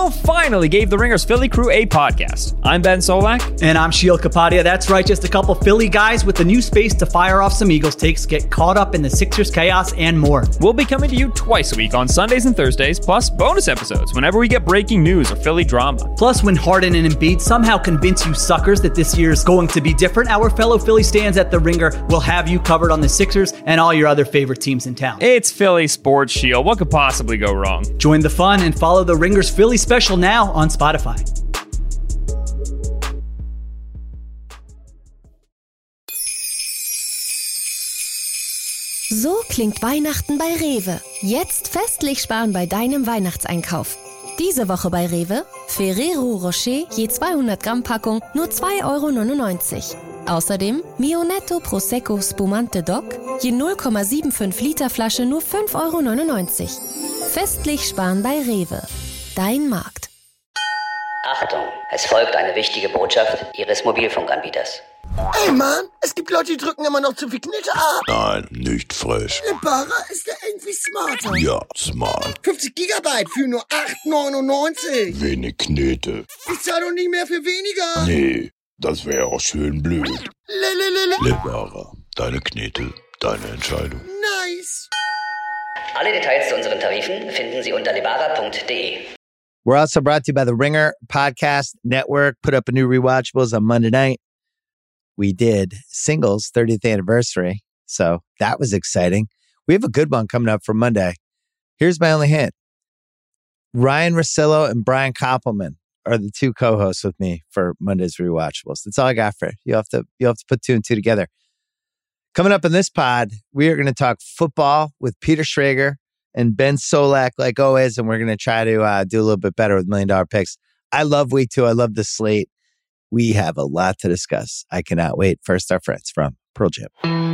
Phil finally gave the Ringers Philly crew a podcast. I'm Ben Solak. And I'm Sheil Kapadia. That's right, just a couple Philly guys with the new space to fire off some Eagles takes, get caught up in the Sixers chaos, and more. We'll be coming to you twice a week on Sundays and Thursdays, plus bonus episodes whenever we get breaking news or Philly drama. Plus, when Harden and Embiid somehow convince you suckers that this year's going to be different, our fellow Philly stands at the Ringer will have you covered on the Sixers and all your other favorite teams in town. It's Philly Sports Shield. What could possibly go wrong? Join the fun and follow the Ringer's Philly special now on Spotify. So klingt Weihnachten bei Rewe. Jetzt festlich sparen bei deinem Weihnachtseinkauf. Diese Woche bei Rewe: Ferrero Rocher je 200 Gramm Packung nur 2,99 €. Außerdem Mio-Netto Prosecco Spumante Doc je 0,75 Liter Flasche nur 5,99 €. Festlich sparen bei Rewe. Dein Markt. Achtung, es folgt eine wichtige Botschaft Ihres Mobilfunkanbieters. Ey Mann, es gibt Leute, die drücken immer noch zu viel Knete ab. Nein, nicht frech. Lebara ist ja irgendwie smarter. Ja, smart. 50 Gigabyte für nur 8,99 €. Wenig Knete. Ich zahle doch nicht mehr für weniger. Nee, das wäre auch schön blöd. Lebara, deine Knete, deine Entscheidung. Nice. Alle Details zu unseren Tarifen finden Sie unter lebara.de. We're also brought to you by the Ringer Podcast Network. Put up a new Rewatchables on Monday night. We did Singles 30th anniversary, so that was exciting. We have a good one coming up for Monday. Here's my only hint. Ryan Russillo and Brian Koppelman are the two co-hosts with me for Monday's Rewatchables. That's all I got for it. You'll have to put two and two together. Coming up in this pod, we are going to talk football with Peter Schrager and Ben Solak, like always, and we're going to try to do a little bit better with $1 Million Picks. I love week 2. I love the slate. We have a lot to discuss. I cannot wait. First, our friends from Pearl Jam.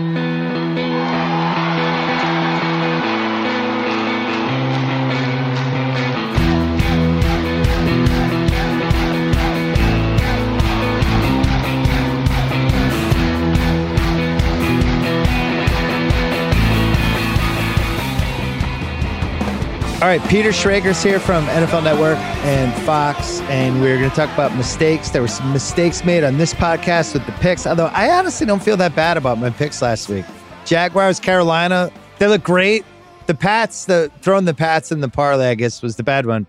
All right, Peter Schrager's here from NFL Network and Fox, and we're going to talk about mistakes. There were some mistakes made on this podcast with the picks, although I honestly don't feel that bad about my picks last week. Jaguars, Carolina, they look great. The Pats, throwing the Pats in the parlay, I guess, was the bad one.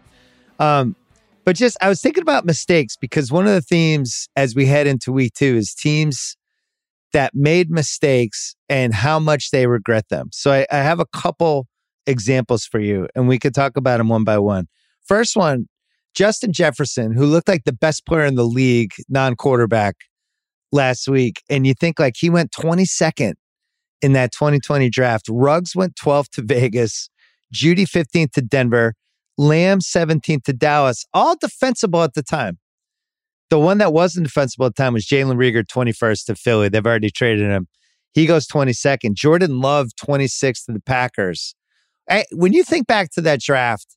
But just, I was thinking about mistakes because one of the themes as we head into week 2 is teams that made mistakes and how much they regret them. So I have a couple examples for you, and we could talk about them one by one. First one, Justin Jefferson, who looked like the best player in the league, non-quarterback, last week. And you think like he went 22nd in that 2020 draft. Ruggs went 12th to Vegas, Judy 15th to Denver, Lamb 17th to Dallas, all defensible at the time. The one that wasn't defensible at the time was Jalen Reagor, 21st to Philly. They've already traded him. He goes 22nd. Jordan Love, 26th to the Packers. When you think back to that draft,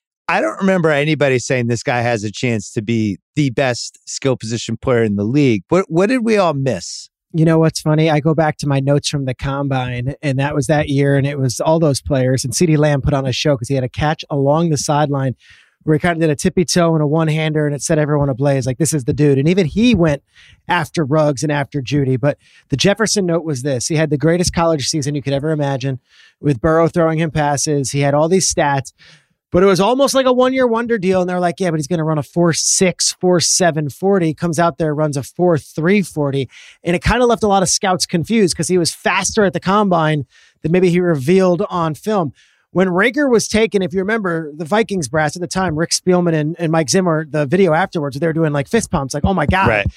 I don't remember anybody saying this guy has a chance to be the best skill position player in the league. What did we all miss? You know what's funny? I go back to my notes from the Combine, and that was that year, and it was all those players. And CeeDee Lamb put on a show because he had a catch along the sideline where he kind of did a tippy toe and a one-hander, and it set everyone ablaze. Like, this is the dude. And even he went after Ruggs and after Judy. But the Jefferson note was this. He had the greatest college season you could ever imagine with Burrow throwing him passes. He had all these stats, but it was almost like a one-year wonder deal. And they're like, yeah, but he's going to run a 4.6, 4.7 40. Comes out there, runs a 4.3 40. And it kind of left a lot of scouts confused because he was faster at the Combine than maybe he revealed on film. When Reagor was taken, if you remember, the Vikings brass at the time, Rick Spielman and Mike Zimmer, the video afterwards, they were doing like fist pumps, like, oh my God. Right.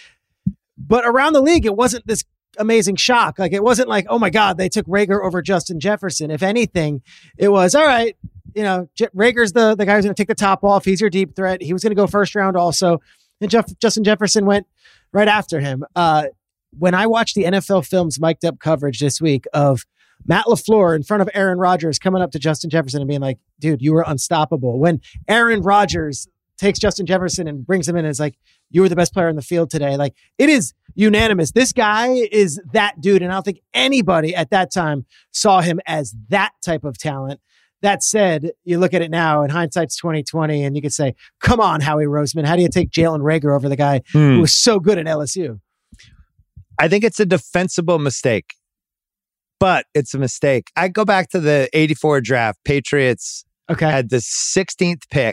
But around the league, it wasn't this amazing shock. Like, it wasn't like, oh my God, they took Reagor over Justin Jefferson. If anything, it was, all right, you know, Rager's the guy who's going to take the top off. He's your deep threat. He was going to go first round also. And Justin Jefferson went right after him. When I watched the NFL Films mic'd up coverage this week of Matt LaFleur in front of Aaron Rodgers coming up to Justin Jefferson and being like, dude, you were unstoppable. When Aaron Rodgers takes Justin Jefferson and brings him in and is like, you were the best player in the field today. Like, it is unanimous. This guy is that dude. And I don't think anybody at that time saw him as that type of talent. That said, you look at it now, and hindsight's 2020, and you could say, come on, Howie Roseman, how do you take Jalen Reagor over the guy who was so good at LSU? I think it's a defensible mistake, but it's a mistake. I go back to the 84 draft. Patriots had the 16th pick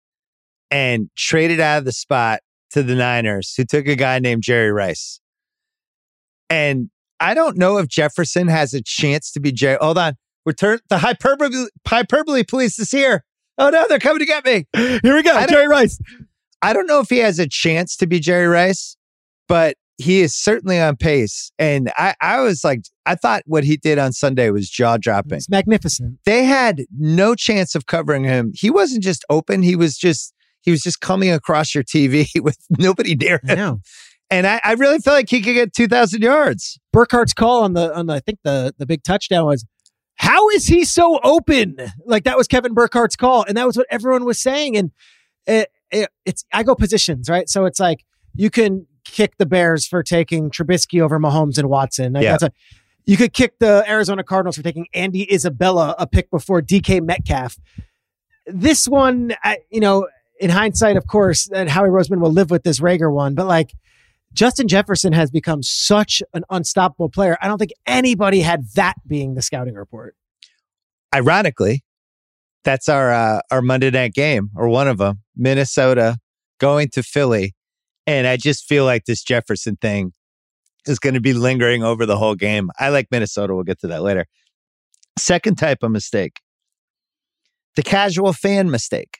and traded out of the spot to the Niners, who took a guy named Jerry Rice. And I don't know if Jefferson has a chance to be Jerry. Hold on. The hyperbole police is here. Oh no, they're coming to get me. Here we go. Jerry Rice. I don't know if he has a chance to be Jerry Rice, but he is certainly on pace. And I was like, I thought what he did on Sunday was jaw-dropping. It's magnificent. They had no chance of covering him. He wasn't just open. He was just coming across your TV with nobody near him. I know. And I really feel like he could get 2,000 yards. Burkhardt's call on I think the big touchdown was, how is he so open? Like, that was Kevin Burkhardt's call. And that was what everyone was saying. And I go positions, right? So it's like, you can kick the Bears for taking Trubisky over Mahomes and Watson. Like, you could kick the Arizona Cardinals for taking Andy Isabella a pick before DK Metcalf. This one, in hindsight, of course, that Howie Roseman will live with this Reagor one, but like, Justin Jefferson has become such an unstoppable player. I don't think anybody had that being the scouting report. Ironically, that's our Monday night game, or one of them, Minnesota going to Philly. And I just feel like this Jefferson thing is going to be lingering over the whole game. I like Minnesota. We'll get to that later. Second type of mistake, the casual fan mistake.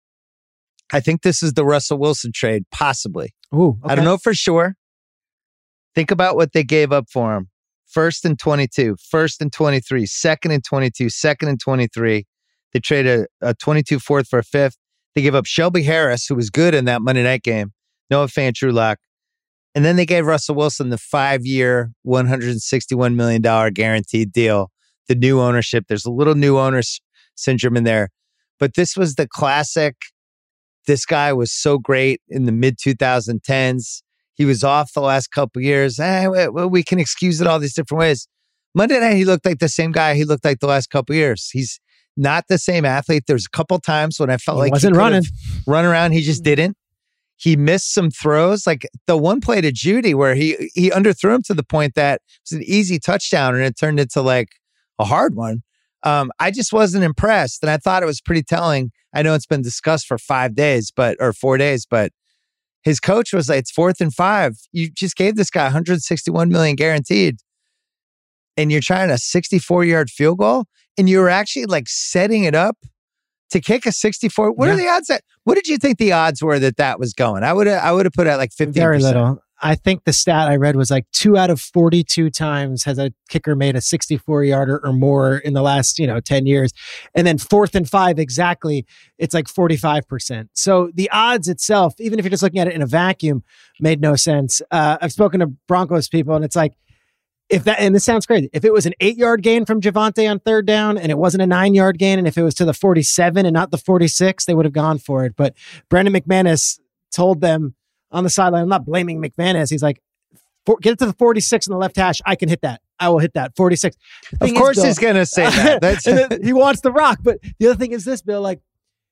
I think this is the Russell Wilson trade, possibly. Ooh, okay. I don't know for sure. Think about what they gave up for him. First and 22, first and 23, second and 22, second and 23. They traded a 22 fourth for a fifth. They gave up Shelby Harris, who was good in that Monday night game. Noah Fant, Drew Lock. And then they gave Russell Wilson the 5-year, $161 million guaranteed deal. The new ownership. There's a little new owners syndrome in there. But this was the classic. This guy was so great in the mid-2010s. He was off the last couple of years. We can excuse it all these different ways. Monday night, he looked like the same guy he looked like the last couple of years. He's not the same athlete. There's a couple times when I felt like wasn't running. Run around. He just didn't. He missed some throws, like the one play to Judy where he underthrew him to the point that it was an easy touchdown and it turned into like a hard one. I just wasn't impressed, and I thought it was pretty telling. I know it's been discussed for 4 days, but his coach was like, it's 4th and 5. You just gave this guy $161 million guaranteed, and you're trying a 64-yard field goal, and you were actually like setting it up to kick a 64. What are the odds what did you think the odds were that was going? I would have put it at like 50%. Very little. I think the stat I read was like 2 out of 42 times has a kicker made a 64-yarder or more in the last, 10 years. And then 4th and 5, exactly, it's like 45%. So the odds itself, even if you're just looking at it in a vacuum, made no sense. I've spoken to Broncos people, and it's like, and this sounds crazy, if it was an 8-yard gain from Javonte on 3rd down and it wasn't a 9-yard gain, and if it was to the 47 and not the 46, they would have gone for it. But Brandon McManus told them on the sideline, I'm not blaming McManus. He's like, get it to the 46 on the left hash. I can hit that. I will hit that. 46. Of course Bill, he's going to say that. He wants the rock. But the other thing is this, Bill, like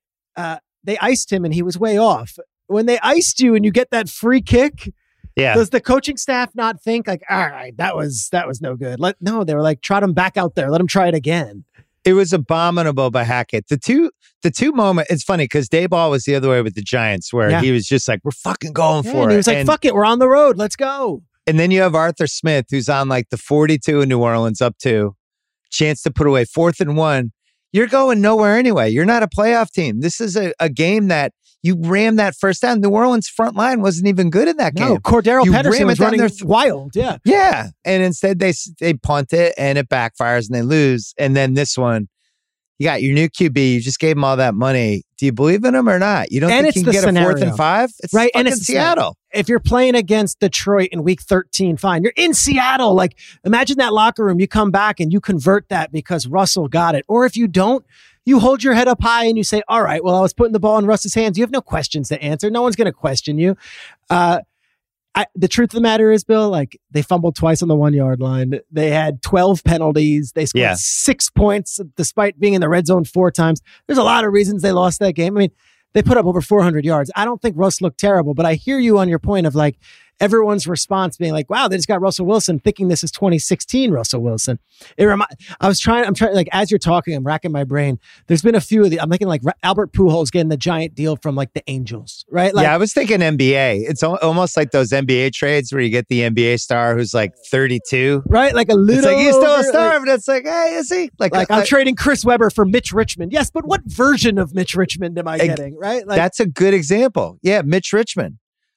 they iced him and he was way off. When they iced you and you get that free kick, does the coaching staff not think like, all right, that was no good? No, they were like, trot him back out there. Let him try it again. It was abominable by Hackett. The two moments, it's funny because Dayball was the other way with the Giants where he was just like, we're fucking going for it. He was like, fuck it, we're on the road. Let's go. And then you have Arthur Smith, who's on like the 42 in New Orleans, up 2. Chance to put away 4th and 1. You're going nowhere anyway. You're not a playoff team. This is a game that you ram that first down. New Orleans front line wasn't even good in that game. No, Cordero Patterson was running wild. Yeah. Yeah. And instead they punt it and it backfires and they lose. And then this one, you got your new QB. You just gave him all that money. Do you believe in him or not? You don't think he can get a 4th and 5? It's right. And it's Seattle. If you're playing against Detroit in week 13, fine. You're in Seattle. Like, imagine that locker room. You come back and you convert that because Russell got it. Or if you don't, you hold your head up high and you say, all right, well, I was putting the ball in Russ's hands. You have no questions to answer. No one's going to question you. The truth of the matter is, Bill, like they fumbled twice on the 1 yard line. They had 12 penalties. They scored 6 points despite being in the red zone 4 times. There's a lot of reasons they lost that game. I mean, they put up over 400 yards. I don't think Russ looked terrible, but I hear you on your point of like everyone's response being like, wow, they just got Russell Wilson, thinking this is 2016 Russell Wilson. I'm trying, like, as you're talking, I'm racking my brain. There's been a few of the, I'm thinking like Albert Pujols getting the giant deal from like the Angels, right? Like, I was thinking NBA. It's almost like those NBA trades where you get the NBA star who's like 32. Right? Like a little. It's like, he's still a star, but it's like, hey, is he? Like I'm trading Chris Webber for Mitch Richmond. Yes, but what version of Mitch Richmond am I getting, right? Like, that's a good example. Yeah, Mitch Richmond.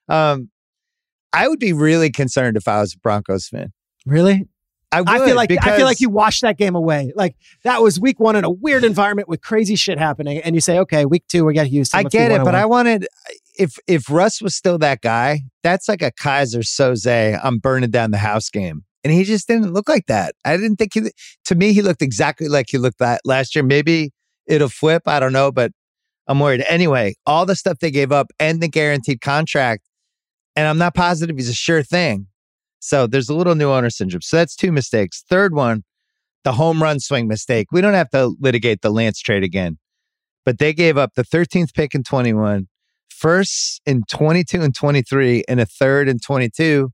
I would be really concerned if I was a Broncos fan. Really? I feel like you washed that game away. Like that was week 1 in a weird environment with crazy shit happening, and you say, okay, week 2 we got Houston. I get it, but I wanted if Russ was still that guy, that's like a Kaiser Soze, I'm burning down the house game, and he just didn't look like that. I didn't think to me he looked exactly like he looked that last year. Maybe it'll flip. I don't know, but I'm worried. Anyway, all the stuff they gave up and the guaranteed contract. And I'm not positive he's a sure thing. So there's a little new owner syndrome. So that's 2 mistakes. Third one, the home run swing mistake. We don't have to litigate the Lance trade again. But they gave up the 13th pick in 21, first in 22 and 23, and a third in 22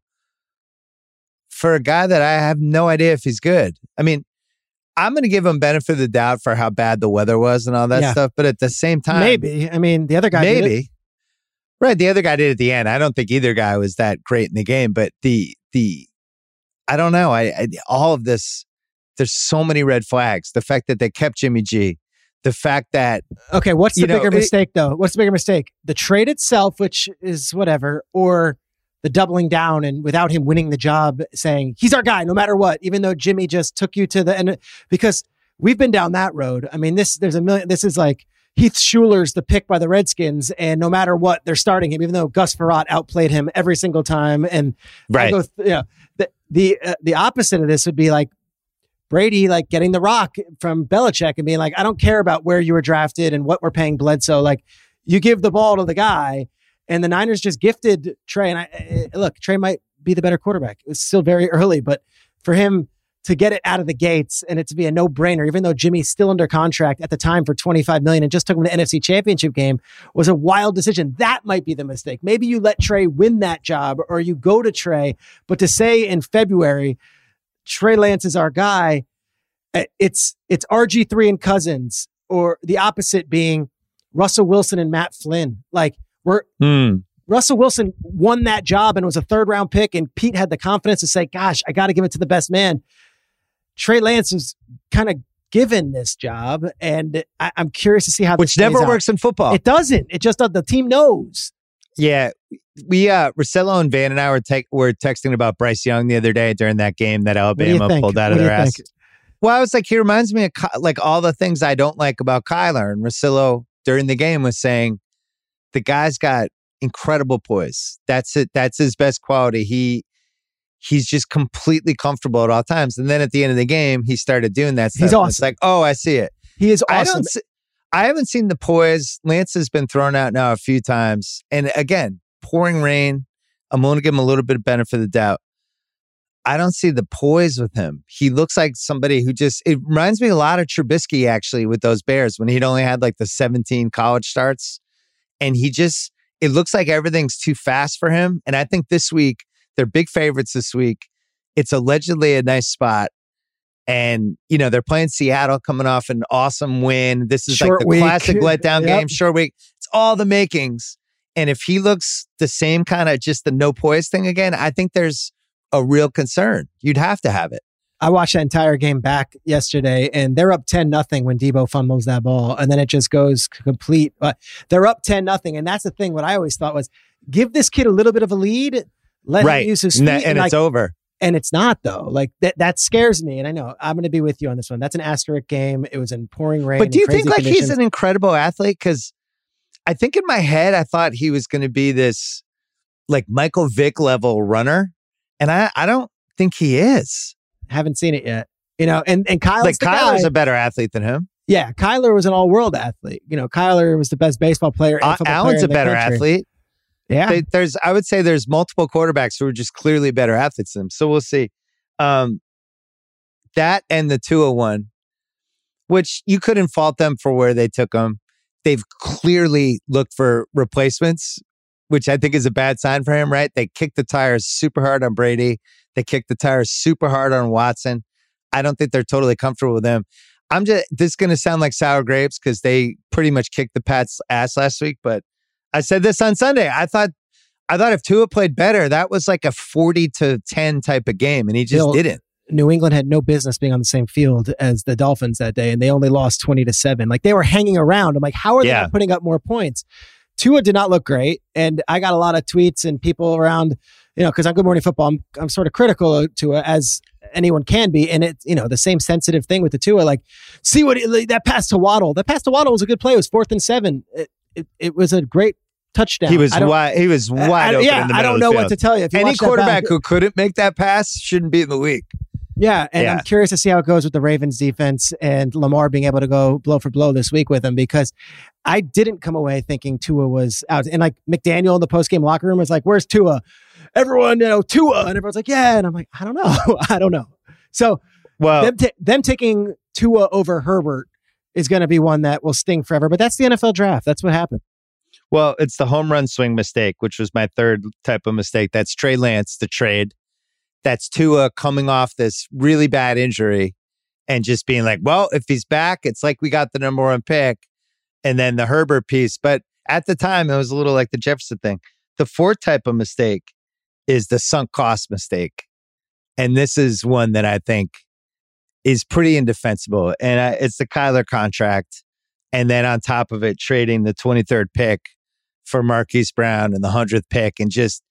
for a guy that I have no idea if he's good. I mean, I'm going to give him benefit of the doubt for how bad the weather was and all that stuff. But at the same time, maybe. I mean, the other guy did it. Right, the other guy did at the end. I don't think either guy was that great in the game, but the I don't know. I all of this, there's so many red flags. The fact that they kept Jimmy G, the fact that what's the bigger mistake though? What's the bigger mistake? The trade itself, which is whatever, or the doubling down and without him winning the job, saying he's our guy no matter what, even though Jimmy just took you to the end. Because we've been down that road. I mean, this is like Heath Schuler's the pick by the Redskins, and no matter what, they're starting him, even though Gus Frerotte outplayed him every single time. And right, the opposite of this would be like Brady, like getting the rock from Belichick and being like, I don't care about where you were drafted and what we're paying Bledsoe. Like, you give the ball to the guy, and the Niners just gifted Trey. And look, Trey might be the better quarterback. It's still very early, but for him to get it out of the gates and it to be a no-brainer, even though Jimmy's still under contract at the time for $25 million and just took him to the NFC Championship game, was a wild decision. That might be the mistake. Maybe you let Trey win that job or you go to Trey, but to say in February, Trey Lance is our guy, it's RG3 and Cousins, or the opposite being Russell Wilson and Matt Flynn. Like, Russell Wilson won that job and it was a 3rd-round pick, and Pete had the confidence to say, gosh, I got to give it to the best man. Trey Lance is kind of given this job, and I'm curious to see how which never works in football. It doesn't. It just does. The team knows. Yeah. We, Russillo and Van and I were texting about Bryce Young the other day during that game that Alabama pulled out of their ass. Well, I was like, he reminds me of like all the things I don't like about Kyler. And Russillo during the game was saying, the guy's got incredible poise. That's it. That's his best quality. He's just completely comfortable at all times. And then at the end of the game, he started doing that stuff. He's awesome. It's like, oh, I see it. He is awesome. I haven't seen the poise. Lance has been thrown out now a few times. And again, pouring rain. I'm going to give him a little bit of benefit of the doubt. I don't see the poise with him. He looks like somebody who it reminds me a lot of Trubisky actually with those Bears when he'd only had like the 17 college starts. And it looks like everything's too fast for him. And I think this week, they're big favorites this week. It's allegedly a nice spot. And, they're playing Seattle coming off an awesome win. This is short like the week. Classic letdown game, short week. It's all the makings. And if he looks the same kind of just the no poise thing again, I think there's a real concern. You'd have to have it. I watched that entire game back yesterday, and they're up 10-0 when Debo fumbles that ball, and then it just goes complete. They're up 10-0, and that's the thing. What I always thought was, give this kid a little bit of a lead, let him use his feet, and it's over. And it's not though. Like that scares me. And I know I'm going to be with you on this one. That's an asterisk game. It was in pouring rain. But do you think like conditions. He's an incredible athlete? Because I think in my head I thought he was going to be this like Michael Vick level runner, and I don't think he is. Haven't seen it yet. And Kyle's like Kyler's a better athlete than him. Yeah, Kyler was an all-world athlete. Kyler was the best baseball player. Allen's a better athlete. Yeah. I would say there's multiple quarterbacks who are just clearly better athletes than them. So we'll see. That and the Tua one, which you couldn't fault them for where they took them. They've clearly looked for replacements, which I think is a bad sign for him, right? They kicked the tires super hard on Brady. They kicked the tires super hard on Watson. I don't think they're totally comfortable with them. This is going to sound like sour grapes because they pretty much kicked the Pats' ass last week, but I said this on Sunday. I thought if Tua played better, that was like a 40-10 type of game, and he just didn't. New England had no business being on the same field as the Dolphins that day, and they only lost 20-7. Like, they were hanging around. I'm like, how are they not putting up more points? Tua did not look great, and I got a lot of tweets and people around, because on Good Morning Football, I'm sort of critical of Tua as anyone can be, and it's the same sensitive thing with the Tua. Like, see that pass to Waddle. That pass to Waddle was a good play. It was 4th and 7. It was a great touchdown. He was wide open in the middle. I don't know what to tell you. If you any quarterback who couldn't make that pass shouldn't be in the league. Yeah, and I'm curious to see how it goes with the Ravens defense and Lamar being able to go blow for blow this week with him, because I didn't come away thinking Tua was out. And like McDaniel in the postgame locker room was like, "Where's Tua?" Everyone, Tua, and everyone's like, "Yeah," and I'm like, "I don't know." So, them taking Tua over Herbert is going to be one that will sting forever. But that's the NFL draft. That's what happened. Well, it's the home run swing mistake, which was my third type of mistake. That's Trey Lance, the trade. That's Tua coming off this really bad injury and just being like, well, if he's back, it's like we got the number 1 pick. And then the Herbert piece. But at the time, it was a little like the Jefferson thing. The fourth type of mistake is the sunk cost mistake. And this is one that I think is pretty indefensible. And it's the Kyler contract. And then on top of it, trading the 23rd pick for Marquise Brown and the 100th pick, and just,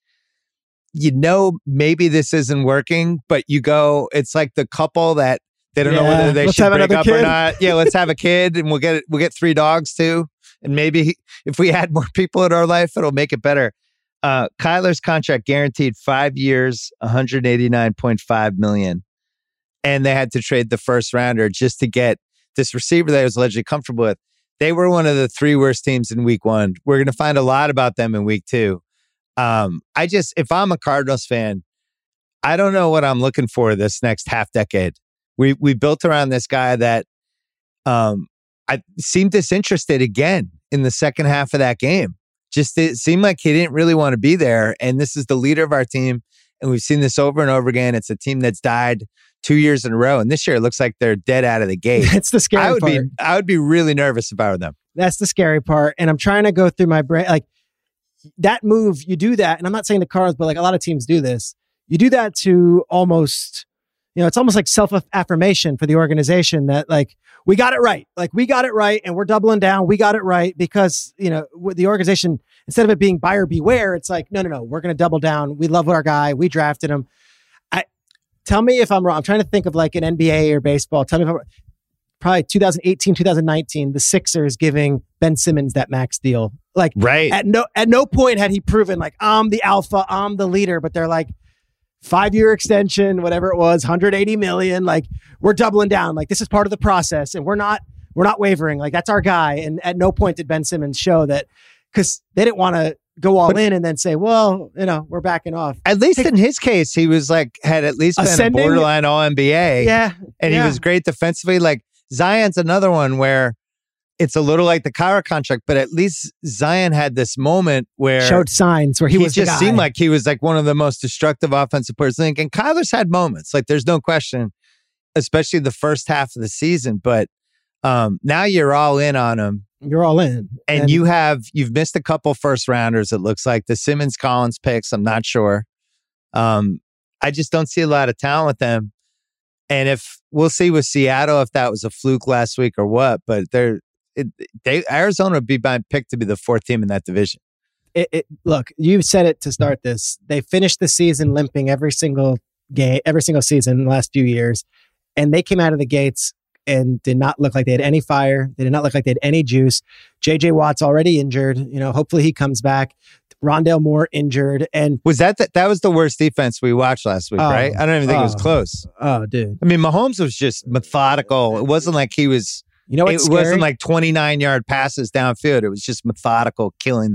maybe this isn't working, but it's like the couple that they don't know whether they should break up or not. Yeah, let's have a kid and we'll get 3 dogs too. And maybe if we add more people in our life, it'll make it better. Kyler's contract guaranteed 5 years, $189.5 million. And they had to trade the first rounder just to get this receiver that I was allegedly comfortable with. They were one of the 3 worst teams in week 1. We're going to find a lot about them in week 2. If I'm a Cardinals fan, I don't know what I'm looking for this next half decade. We built around this guy that I seemed disinterested again in the second half of that game. Just it seemed like he didn't really want to be there. And this is the leader of our team. And we've seen this over and over again. It's a team that's died 2 years in a row. And this year it looks like they're dead out of the gate. That's the scary part. I would be really nervous if I were them. That's the scary part. And I'm trying to go through my brain. Like, that move, you do that. And I'm not saying the Cardinals, but like a lot of teams do this. You do that to almost, it's almost like self-affirmation for the organization that like, we got it right. Like, we got it right. And we're doubling down. We got it right because, with the organization, instead of it being buyer beware, it's like, no, we're going to double down. We love our guy. We drafted him. Tell me if I'm wrong. I'm trying to think of like an NBA or baseball. Tell me if I'm probably 2018, 2019, the Sixers giving Ben Simmons that max deal. Like, right. At no point had he proven like, I'm the alpha, I'm the leader, but they're like 5-year extension, whatever it was, 180 million. Like, we're doubling down. Like, this is part of the process and we're not wavering. Like, that's our guy. And at no point did Ben Simmons show that, because they didn't want to go all in and then say, well, we're backing off. At least in his case, he was like, had at least been a borderline All-NBA. Yeah. And he was great defensively. Like, Zion's another one where it's a little like the Kyler contract, but at least Zion had this moment where showed signs where he was just seemed like he was like one of the most destructive offensive players in the league. And Kyler's had moments, like there's no question, especially the first half of the season. But now you're all in on him. You're all in. And you've missed a couple first rounders, it looks like. The Simmons Collins picks, I'm not sure. I just don't see a lot of talent with them. And if we'll see with Seattle if that was a fluke last week or what, but Arizona would be my pick to be the 4th team in that division. Look, you said it to start this. They finished the season limping every single game, every single season in the last few years, and they came out of the gates and did not look like they had any fire. They did not look like they had any juice. J.J. Watt's already injured. Hopefully he comes back. Rondale Moore injured. And was that was the worst defense we watched last week, right? I don't even think it was close. Oh, dude. I mean, Mahomes was just methodical. It wasn't like he was, what's it scary? wasn't like 29-yard passes downfield. It was just methodical, killing them.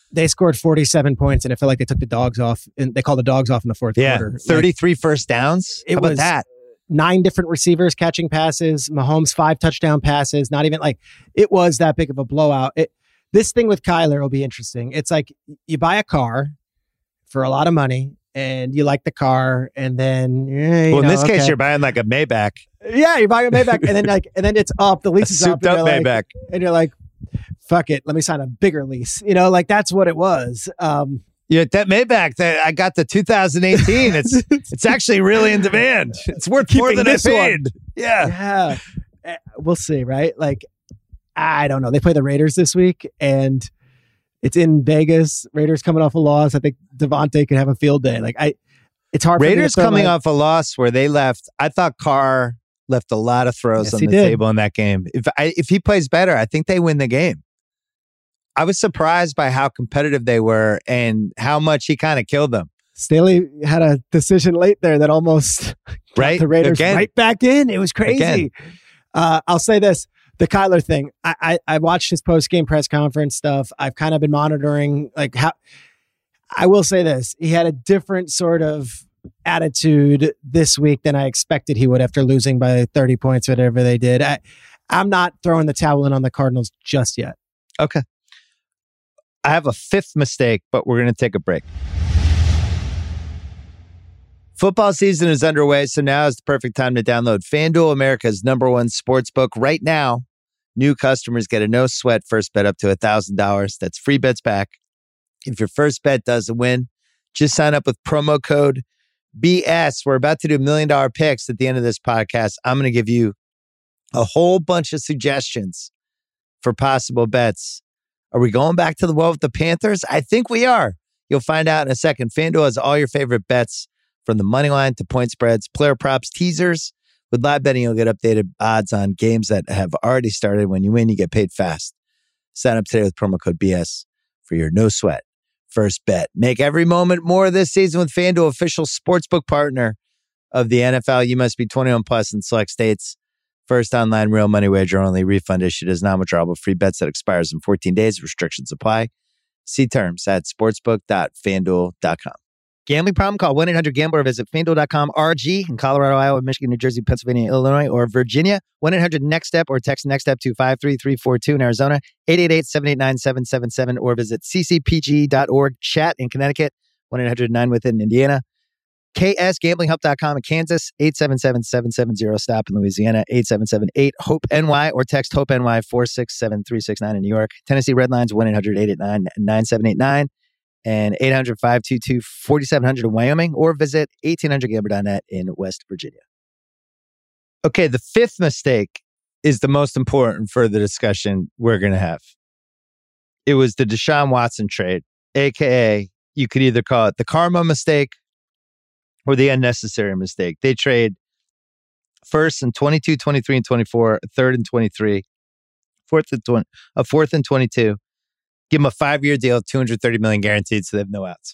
They scored 47 points, and it felt like they took the dogs off, and they called the dogs off in the fourth quarter. 33 first downs. How about that? 9 different receivers catching passes. Mahomes 5 touchdown passes. Not even it was that big of a blowout. This thing with Kyler will be interesting. It's like you buy a car for a lot of money, and you like the car, and then in this case, you're buying like a Maybach. Yeah, you're buying a Maybach, and then it's up. The lease is up, souped up Maybach, and you're like, fuck it, let me sign a bigger lease. That's what it was. That Maybach that I got the 2018. It's actually really in demand. It's worth more than I paid. Yeah. We'll see, right? I don't know. They play the Raiders this week, and it's in Vegas. Raiders coming off a loss. I think Devontae could have a field day. It's hard. Raiders coming off a loss where they left. I thought Carr left a lot of throws on the table in that game. If he plays better, I think they win the game. I was surprised by how competitive they were and how much he kind of killed them. Staley had a decision late there that almost got the Raiders right back in. It was crazy. I'll say this. The Kyler thing, I watched his post-game press conference stuff. I've kind of been monitoring how. I will say this. He had a different sort of attitude this week than I expected he would after losing by 30 points, whatever they did. I'm not throwing the towel in on the Cardinals just yet. Okay. I have a 5th mistake, but we're going to take a break. Football season is underway, so now is the perfect time to download FanDuel, America's #1 sportsbook. Right now, new customers get a no-sweat first bet up to $1,000. That's free bets back. If your first bet doesn't win, just sign up with promo code BS. We're about to do $1 million picks at the end of this podcast. I'm going to give you a whole bunch of suggestions for possible bets. Are we going back to the well with the Panthers? I think we are. You'll find out in a second. FanDuel has all your favorite bets from the money line to point spreads, player props, teasers. With live betting, you'll get updated odds on games that have already started. When you win, you get paid fast. Sign up today with promo code BS for your no-sweat first bet. Make every moment more this season with FanDuel, official sportsbook partner of the NFL. You must be 21 plus in select states. First online real money wager only. Refund issued as non-withdrawable free bets that expires in 14 days. Restrictions apply. See terms at sportsbook.fanduel.com. Gambling problem? Call 1-800-GAMBLER or visit FanDuel.com. RG in Colorado, Iowa, Michigan, New Jersey, Pennsylvania, Illinois, or Virginia. 1-800-NEXT-STEP or text NEXT-STEP to 53342 in Arizona. 888-789-777 or visit ccpg.org. Chat in Connecticut. 1-800-9-WITH-IT in Indiana. KSGamblingHelp.com in Kansas. 877-770-STOP in Louisiana. 877-8-HOPE-NY or text HOPE-NY 467-369 in New York. Tennessee Redlines 1-800-889-9789. And 800-522-4700 in Wyoming, or visit 1800gambler.net in West Virginia. Okay, the 5th mistake is the most important for the discussion we're going to have. It was the Deshaun Watson trade, a.k.a. you could either call it the karma mistake or the unnecessary mistake. They trade first in 22, 23, and 24, third and 23, fourth and 22. Give them a 5-year deal, $230 million guaranteed, so they have no outs.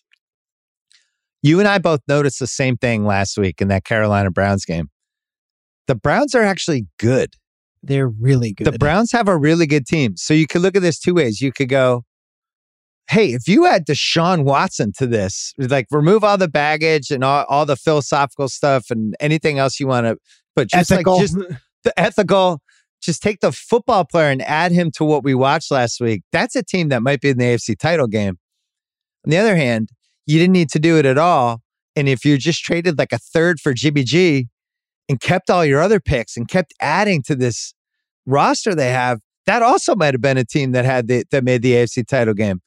You and I both noticed the same thing last week in that Carolina Browns game. The Browns are actually good. They're really good. The Browns have a really good team. So you could look at this 2 ways. You could go, hey, if you add Deshaun Watson to this, remove all the baggage and all the philosophical stuff and anything else you want to, but just ethical. just the ethical. Just take the football player and add him to what we watched last week. That's a team that might be in the AFC title game. On the other hand, you didn't need to do it at all. And if you just traded a third for Jimmy G and kept all your other picks and kept adding to this roster they have, that also might have been a team that made the AFC title game.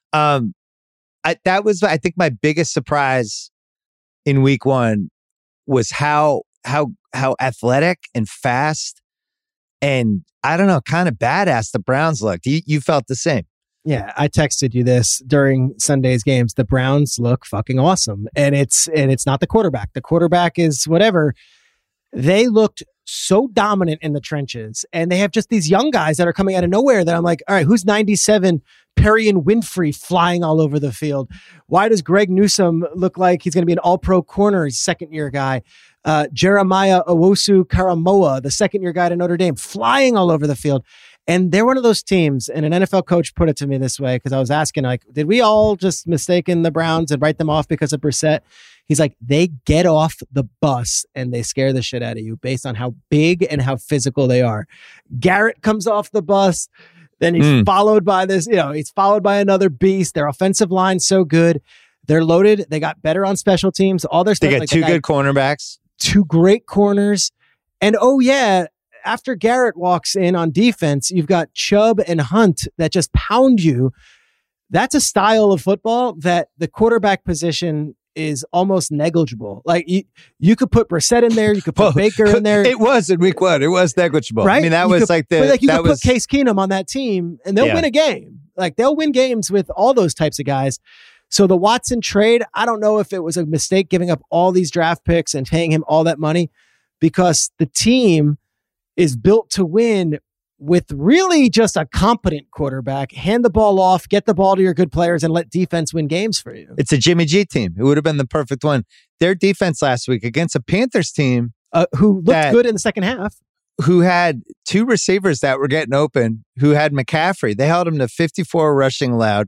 That was, I think, my biggest surprise in week 1 was how athletic and fast and, I don't know, kind of badass the Browns looked. You felt the same. Yeah, I texted you this during Sunday's games. The Browns look fucking awesome. And it's not the quarterback. The quarterback is whatever. They looked so dominant in the trenches. And they have just these young guys that are coming out of nowhere that I'm like, all right, who's 97 Perrion Winfrey flying all over the field? Why does Greg Newsome look like he's going to be an all-pro corner, second-year guy? Jeremiah Owusu-Karamoah, the second-year guy to Notre Dame, flying all over the field. And they're one of those teams, and an NFL coach put it to me this way, because I was asking, like, did we all just mistaken the Browns and write them off because of Brissett? He's like, they get off the bus and they scare the shit out of you based on how big and how physical they are. Garrett comes off the bus, then he's followed by this, he's followed by another beast. Their offensive line's so good. They're loaded. They got better on special teams. All their stuff. They got two good cornerbacks. 2 great corners. And after Garrett walks in on defense, you've got Chubb and Hunt that just pound you. That's a style of football that the quarterback position is almost negligible. Like you could put Brissett in there, you could put Baker in there. It was in week 1. It was negligible. Right? I mean, you could put Case Keenum on that team and they'll win a game. Like they'll win games with all those types of guys. So the Watson trade, I don't know if it was a mistake giving up all these draft picks and paying him all that money, because the team is built to win with really just a competent quarterback. Hand the ball off, get the ball to your good players, and let defense win games for you. It's a Jimmy G team. It would have been the perfect one. Their defense last week against a Panthers team who looked good in the second half, who had 2 receivers that were getting open, who had McCaffrey. They held him to 54 rushing allowed,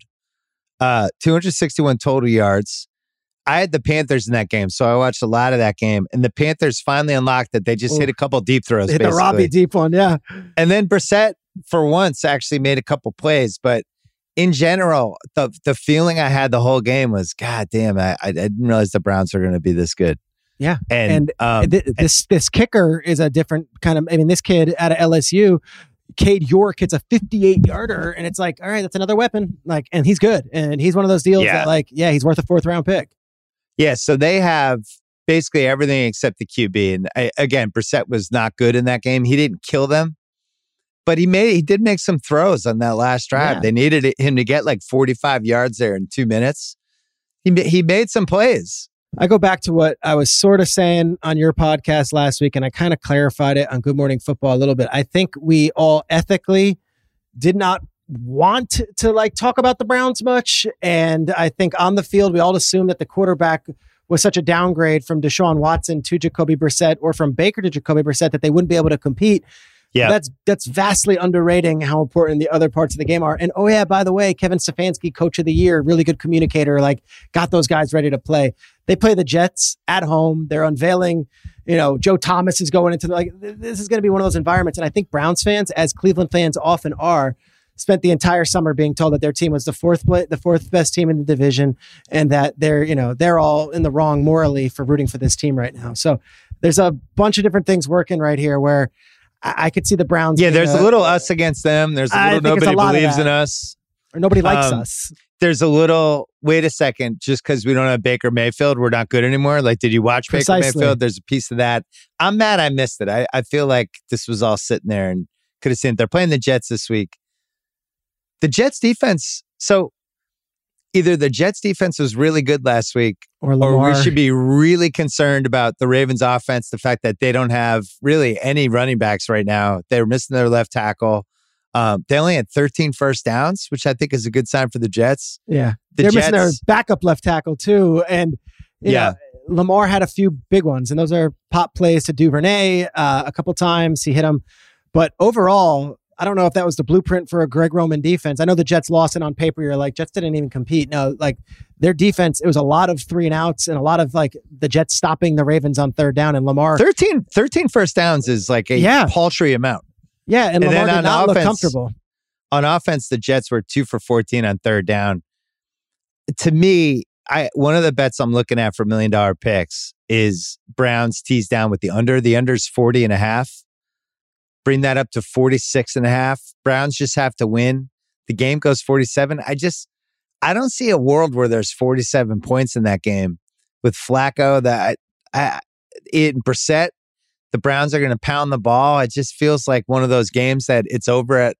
261 total yards. I had the Panthers in that game, so I watched a lot of that game. And the Panthers finally unlocked that they just hit a couple deep throws. Hit the Robbie deep one, yeah. And then Brissett, for once, actually made a couple plays. But in general, the feeling I had the whole game was, God damn, I didn't realize the Browns were going to be this good. Yeah. And this kicker is a different kind of, this kid out of LSU, Cade York, hits a 58-yarder, and it's like, all right, that's another weapon. Like, and he's good. And he's one of those deals that he's worth a 4th-round pick. Yeah, so they have basically everything except the QB. And again, Brissett was not good in that game. He didn't kill them, but he did make some throws on that last drive. Yeah. They needed him to get like 45 yards there in 2 minutes. He made some plays. I go back to what I was sort of saying on your podcast last week, and I kind of clarified it on Good Morning Football a little bit. I think we all ethically did not want to talk about the Browns much. And I think on the field, we all assumed that the quarterback was such a downgrade from Deshaun Watson to Jacoby Brissett, or from Baker to Jacoby Brissett, that they wouldn't be able to compete. Yeah, that's vastly underrating how important the other parts of the game are. And by the way, Kevin Stefanski, Coach of the Year, really good communicator, got those guys ready to play. They play the Jets at home. They're unveiling, Joe Thomas is going into this is going to be one of those environments. And I think Browns fans, as Cleveland fans often are, spent the entire summer being told that their team was the fourth best team in the division, and that they're all in the wrong morally for rooting for this team right now. So there's a bunch of different things working right here where I could see the Browns. Yeah, there's a little us against them. There's a little nobody believes in us. Or nobody likes us. There's a little, wait a second, just because we don't have Baker Mayfield, we're not good anymore. Like, did you watch Baker Mayfield? There's a piece of that. I'm mad I missed it. I feel like this was all sitting there and could have seen it. They're playing the Jets this week. The Jets defense, so either the Jets defense was really good last week, or we should be really concerned about the Ravens offense, the fact that they don't have really any running backs right now. They were missing their left tackle. They only had 13 first downs, which I think is a good sign for the Jets. Yeah. They're missing their backup left tackle too. And you know, Lamar had a few big ones, and those are pop plays to Duvernay a couple times. He hit them. But overall, I don't know if that was the blueprint for a Greg Roman defense. I know the Jets lost it on paper. You're like, Jets didn't even compete. No, their defense, it was a lot of 3 and outs and a lot of the Jets stopping the Ravens on 3rd down, and Lamar. 13 first downs is a paltry amount. Yeah, and Lamar did not look comfortable. On offense, the Jets were 2 for 14 on 3rd down. To me, one of the bets I'm looking at for $1 million picks is Browns tease down with the under. The under's 40.5. Bring that up to 46.5. Browns just have to win. The game goes 47. I don't see a world where there's 47 points in that game with Flacco. In Brissett, the Browns are going to pound the ball. It just feels like one of those games that it's over at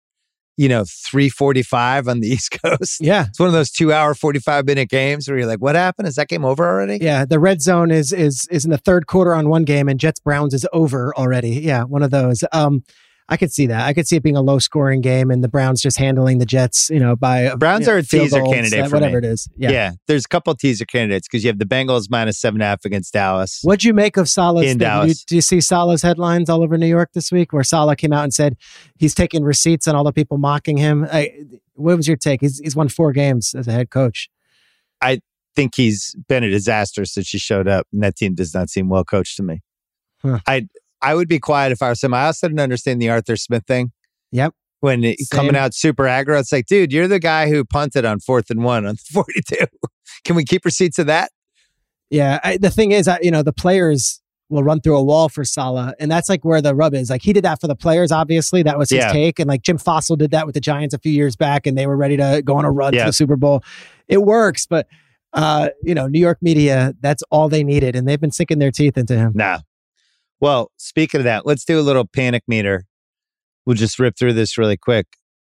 3:45 on the East Coast. Yeah, it's one of those 2-hour 45-minute games where you're like, "What happened? Is that game over already?" Yeah, the red zone is in the 3rd quarter on one game, and Jets Browns is over already. Yeah, one of those. I could see that. I could see it being a low-scoring game and the Browns just handling the Jets, by Browns are a teaser candidate for whatever me. it is. Yeah, there's a couple of teaser candidates because you have the Bengals -7.5 against Dallas. What'd you make of Salah's thing? Dallas. Do you see Salah's headlines all over New York this week where Salah came out and said he's taking receipts on all the people mocking him? What was your take? He's won 4 games as a head coach. I think he's been a disaster since he showed up, and that team does not seem well coached to me. Huh. I would be quiet if I was him. I also didn't understand the Arthur Smith thing. Yep. When coming out super aggro, it's like, dude, you're the guy who punted on 4th and 1 on 42. Can we keep receipts of that? Yeah. The thing is, the players will run through a wall for Salah, and that's like where the rub is. Like he did that for the players, obviously. That was his take. And like Jim Fossil did that with the Giants a few years back, and they were ready to go on a run to the Super Bowl. It works, but New York media, that's all they needed, and they've been sinking their teeth into him. Nah. Well, speaking of that, let's do a little panic meter. We'll just rip through this really quick.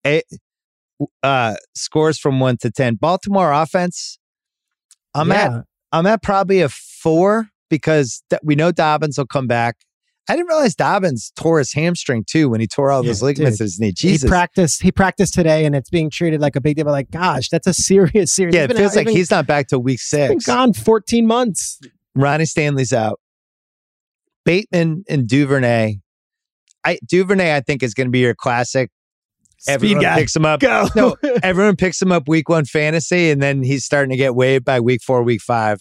Scores from 1 to 10. Baltimore offense. I'm at probably a 4 because we know Dobbins will come back. I didn't realize Dobbins tore his hamstring too when he tore all those ligaments in his knee. Jesus. He practiced today, and it's being treated like a big deal. But like, gosh, that's a serious. Yeah, it feels like he's not back till week 6. He's been gone 14 months. Ronnie Stanley's out. Bateman and Duvernay. Duvernay, I think, is going to be your classic. Everyone picks him up. Go. No, everyone picks him up week 1 fantasy, and then he's starting to get waived by week 4, week 5.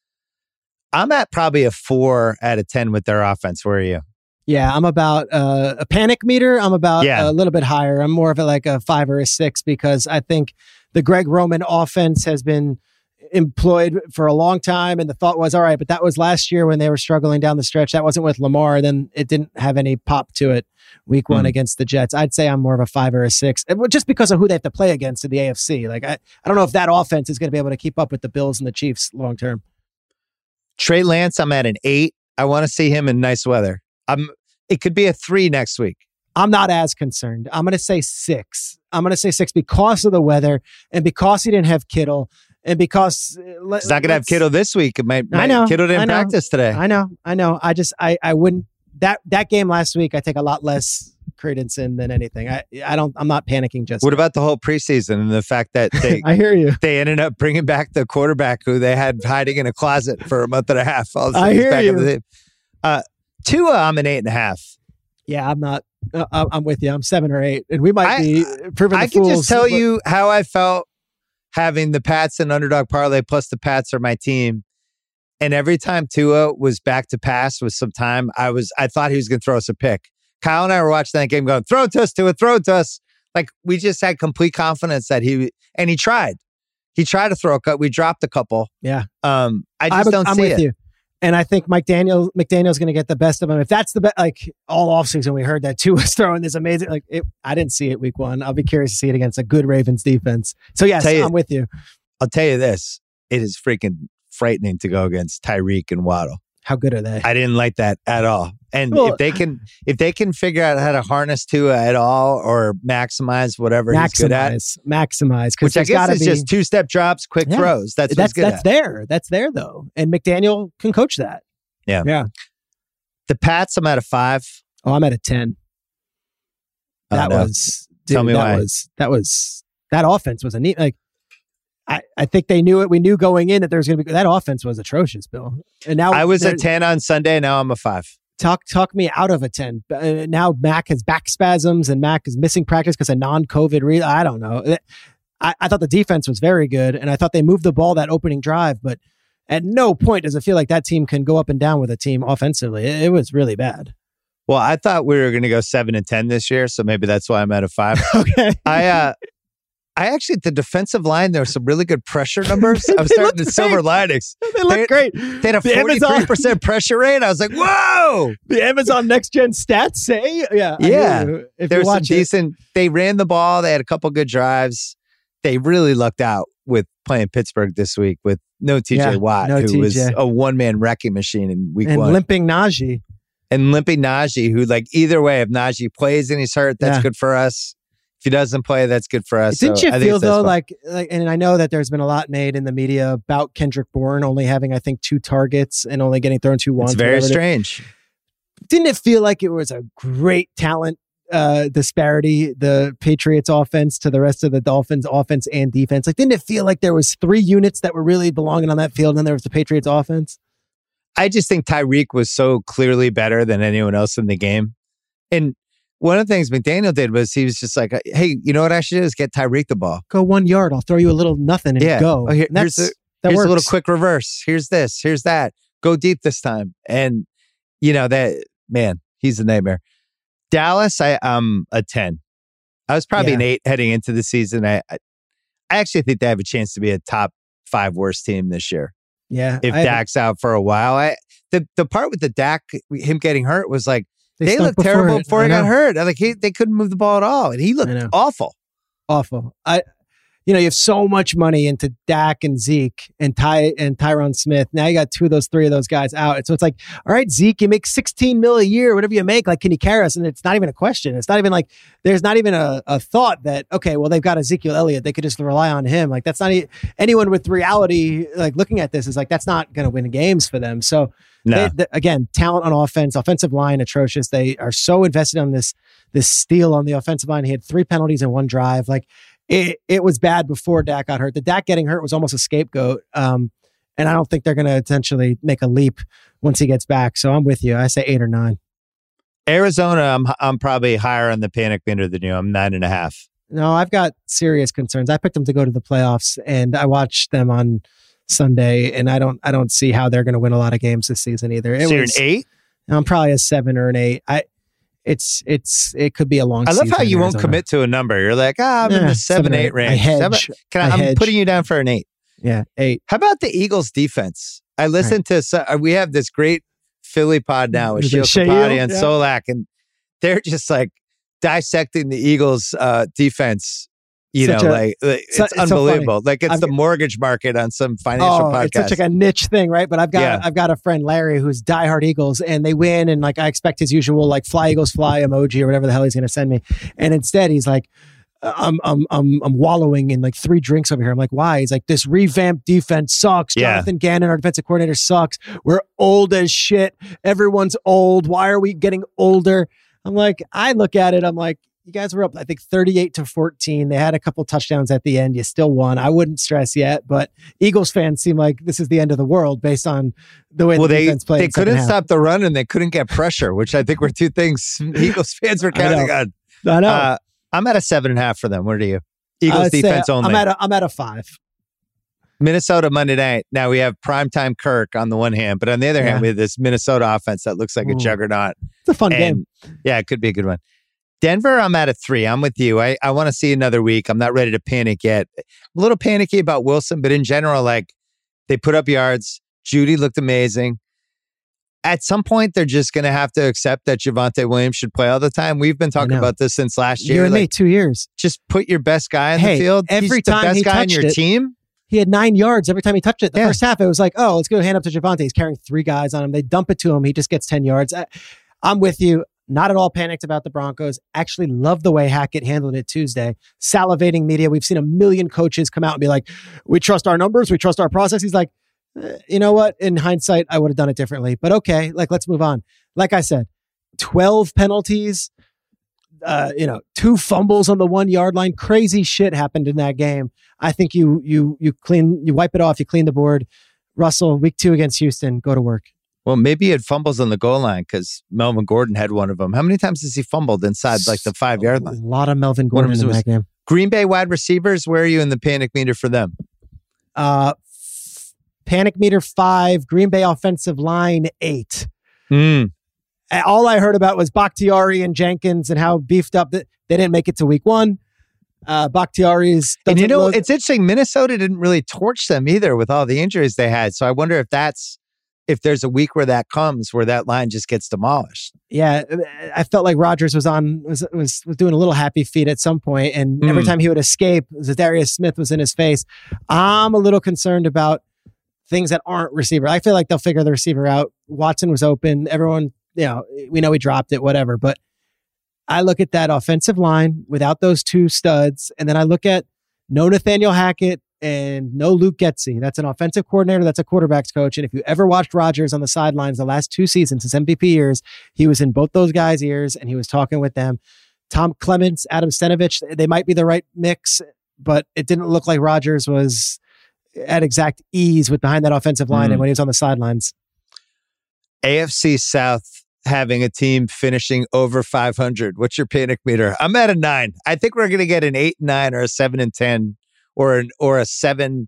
I'm at probably a 4 out of 10 with their offense. Where are you? Yeah, I'm about a panic meter. I'm about a little bit higher. I'm more of like a 5 or a 6 because I think the Greg Roman offense has been employed for a long time, and the thought was, all right, but that was last year when they were struggling down the stretch. That wasn't with Lamar. Then it didn't have any pop to it week 1 against the Jets. I'd say I'm more of a 5 or a 6, just because of who they have to play against in the AFC. Like I don't know if that offense is going to be able to keep up with the Bills and the Chiefs long term. Trey Lance, I'm at an 8. I want to see him in nice weather. It could be a 3 next week. I'm not as concerned. I'm going to say 6. I'm going to say 6 because of the weather and because he didn't have Kittle. And because he's not going to have Kittle this week. I know Kittle didn't practice today. I know. I wouldn't. That game last week, I take a lot less credence in than anything. I'm not panicking. Just what about the whole preseason and the fact that they? I hear you. They ended up bringing back the quarterback who they had hiding in a closet for a month and a half. I hear you. Tua, I'm an 8.5. Yeah, I'm not. I'm with you. I'm 7 or 8, and we might be proving. I can just tell you how I felt having the Pats and underdog parlay, plus the Pats are my team. And every time Tua was back to pass with some time, I thought he was going to throw us a pick. Kyle and I were watching that game going, throw it to us, Tua, throw it to us. Like we just had complete confidence that he tried. He tried to throw a cut. We dropped a couple. Yeah. I'm with you. And I think McDaniel's going to get the best of him. If that's the best, like all offseason, we heard that Tua was throwing this amazing. I didn't see it week 1. I'll be curious to see it against a good Ravens defense. So yes, I'm with you. I'll tell you this: it is freaking frightening to go against Tyreek and Waddle. How good are they? I didn't like that at all. And if they can figure out how to harness Tua at all or maximize whatever he's good at, which I guess is just 2-step drops, quick throws. That's good. That's there though, and McDaniel can coach that. Yeah. The Pats, I'm at a 5. Oh, I'm at a 10. That offense was a neat. Like I think they knew it. We knew going in that there was going to be that offense was atrocious, Bill. And now I was a 10 on Sunday. Now I'm a 5. Talk me out of a 10. Now Mac has back spasms and Mac is missing practice because of non-COVID reason. I don't know. I thought the defense was very good, and I thought they moved the ball that opening drive, but at no point does it feel like that team can go up and down with a team offensively. It was really bad. Well, I thought we were going to go 7 and 10 this year, so maybe that's why I'm at a 5. Okay. I actually, the defensive line, there were some really good pressure numbers. I was starting to silver linings. They look great. They had a 43% pressure rate. I was like, whoa! The Amazon Next Gen stats say, yeah. There's some decent. They ran the ball. They had a couple good drives. They really lucked out with playing Pittsburgh this week with no TJ Watt, who was a one-man wrecking machine in week 1. And limping Najee. Who, like, either way, if Najee plays and he's hurt, that's good for us. If he doesn't play, that's good for us. Didn't you feel though, like, and I know that there's been a lot made in the media about Kendrick Bourne only having, I think, 2 targets and only getting thrown 2 once. It's very strange. Didn't it feel like it was a great talent disparity, the Patriots offense to the rest of the Dolphins offense and defense? Like, didn't it feel like there was 3 units that were really belonging on that field, and then there was the Patriots offense? I just think Tyreek was so clearly better than anyone else in the game. And one of the things McDaniel did was he was just like, hey, you know what I should do is get Tyreek the ball. Go 1 yard. I'll throw you a little nothing and go. Oh, here's a little quick reverse. Here's this. Here's that. Go deep this time. And, he's a nightmare. Dallas, I'm a 10. I was probably an 8 heading into the season. I actually think they have a chance to be a top 5 worst team this year. Yeah. If Dak's out for a while. The part with the Dak, him getting hurt was like, they looked terrible before he got hurt. Like they couldn't move the ball at all. And he looked awful. Awful. You have so much money into Dak and Zeke and Tyron Smith. Now you got 3 of those guys out. And so it's like, all right, Zeke, you make $16 million a year, whatever you make, like, can you carry us? And it's not even a question. It's not even like, there's not even a thought that, okay, well, they've got Ezekiel Elliott. They could just rely on him. Like, that's not anyone with reality, like, looking at this is like, that's not going to win games for them. So again, talent on offense, offensive line, atrocious. They are so invested on this steal on the offensive line. He had 3 penalties in 1 drive. Like, it was bad before Dak got hurt. The Dak getting hurt was almost a scapegoat. And I don't think they're going to potentially make a leap once he gets back. So I'm with you. I say 8 or 9. Arizona, I'm probably higher on the panic meter than you. I'm 9.5. No, I've got serious concerns. I picked them to go to the playoffs, and I watched them on Sunday, and I don't see how they're going to win a lot of games this season either. So you're an 8? I'm probably a 7 or an 8. It could be a long season. I love how you won't commit to a number. You're like, I'm in the 7-8 range. I'm putting you down for an 8. Yeah, 8. How about the Eagles defense? I listened to, we have this great Philly pod now with Sheil Kapadi and Solak, and they're just like dissecting the Eagles defense. It's unbelievable. So it's the mortgage market on some financial podcast. It's such like a niche thing, right? But I've got a friend, Larry, who's diehard Eagles, and they win, and like I expect his usual like fly Eagles fly emoji or whatever the hell he's going to send me, and instead he's like, I'm wallowing in like 3 drinks over here. I'm like, why? He's like, this revamped defense sucks. Jonathan Gannon, our defensive coordinator, sucks. We're old as shit. Everyone's old. Why are we getting older? I'm like, I look at it. I'm like, you guys were up, I think, 38-14. They had a couple touchdowns at the end. You still won. I wouldn't stress yet, but Eagles fans seem like this is the end of the world based on the way the defense played. They couldn't stop the run, and they couldn't get pressure, which I think were 2 things Eagles fans were counting on. I know. I'm at a 7.5 for them. Where are you? Eagles defense only. I'm at a 5. Minnesota Monday night. Now we have primetime Kirk on the one hand, but on the other hand, we have this Minnesota offense that looks like a juggernaut. It's a fun game. Yeah, it could be a good one. Denver, I'm at a 3. I'm with you. I want to see another week. I'm not ready to panic yet. I'm a little panicky about Wilson, but in general, like, they put up yards. Judy looked amazing. At some point, they're just going to have to accept that Javonte Williams should play all the time. We've been talking about this since last year. You and me, 2 years. Just put your best guy on the field. Every time the best he guy on touched your team. He had 9 yards every time he touched it. The first half, it was like, oh, let's go hand up to Javonte. He's carrying 3 guys on him. They dump it to him. He just gets 10 yards. I'm with you. Not at all panicked about the Broncos. Actually love the way Hackett handled it Tuesday. Salivating media. We've seen a million coaches come out and be like, we trust our numbers. We trust our process. He's like, you know what? In hindsight, I would have done it differently. But okay, like, let's move on. Like I said, 12 penalties, 2 fumbles on the 1 yard line. Crazy shit happened in that game. I think you wipe it off. You clean the board. Russell, week 2 against Houston, go to work. Well, maybe he had fumbles on the goal line because Melvin Gordon had one of them. How many times has he fumbled inside like the 5 yard line? A lot of Melvin Gordon in that game. Green Bay wide receivers, where are you in the panic meter for them? Panic meter 5, Green Bay offensive line 8. All I heard about was Bakhtiari and Jenkins and how beefed up that they didn't make it to week 1. Bakhtiari's, and it's interesting. Minnesota didn't really torch them either with all the injuries they had. So I wonder if there's a week where that comes, where that line just gets demolished. Yeah, I felt like Rodgers was doing a little happy feet at some point, and every time he would escape, Zadarius Smith was in his face. I'm a little concerned about things that aren't receiver. I feel like they'll figure the receiver out. Watson was open. Everyone, we know he dropped it, whatever. But I look at that offensive line without those 2 studs, and then I look at no Nathaniel Hackett and no Luke Getsy. That's an offensive coordinator. That's a quarterback's coach. And if you ever watched Rodgers on the sidelines the last 2 seasons, his MVP years, he was in both those guys' ears and he was talking with them. Tom Clements, Adam Stenavich, they might be the right mix, but it didn't look like Rodgers was at exact ease with behind that offensive line and when he was on the sidelines. AFC South having a team finishing over 500. What's your panic meter? I'm at a 9. I think we're going to get an 8-9 or a 7-10 or a 7-9-1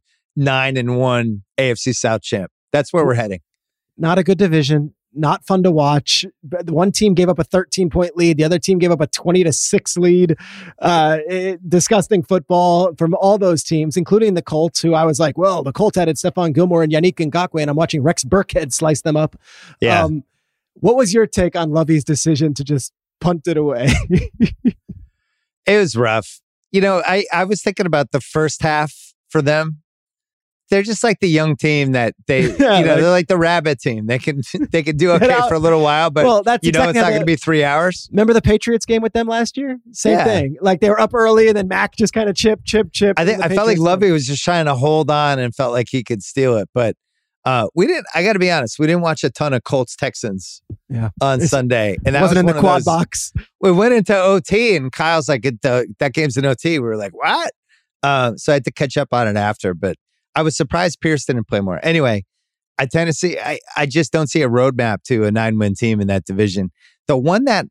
AFC South champ. That's where we're heading. Not a good division. Not fun to watch. One team gave up a 13-point lead. The other team gave up a 20-6 lead. Disgusting football from all those teams, including the Colts, who I was like, well, the Colts added Stephon Gilmore and Yannick Ngakoue, and I'm watching Rex Burkhead slice them up. Yeah. What was your take on Lovey's decision to just punt it away? It was rough. I was thinking about the first half for them. They're just like the young team that they're like the rabbit team. They can do okay for a little while, but that's it's not going to be 3 hours. Remember the Patriots game with them last year? Same thing. Like they were up early and then Mac just kind of chip. I felt like Lovey was just trying to hold on and felt like he could steal it, but we didn't. I got to be honest, we didn't watch a ton of Colts Texans on Sunday, and that wasn't in the quad box. We went into OT, and Kyle's like, "That game's in OT." We were like, "What?" So I had to catch up on it after, but I was surprised Pierce didn't play more. Anyway, I tend to see. I just don't see a roadmap to a 9-win team in that division. The one that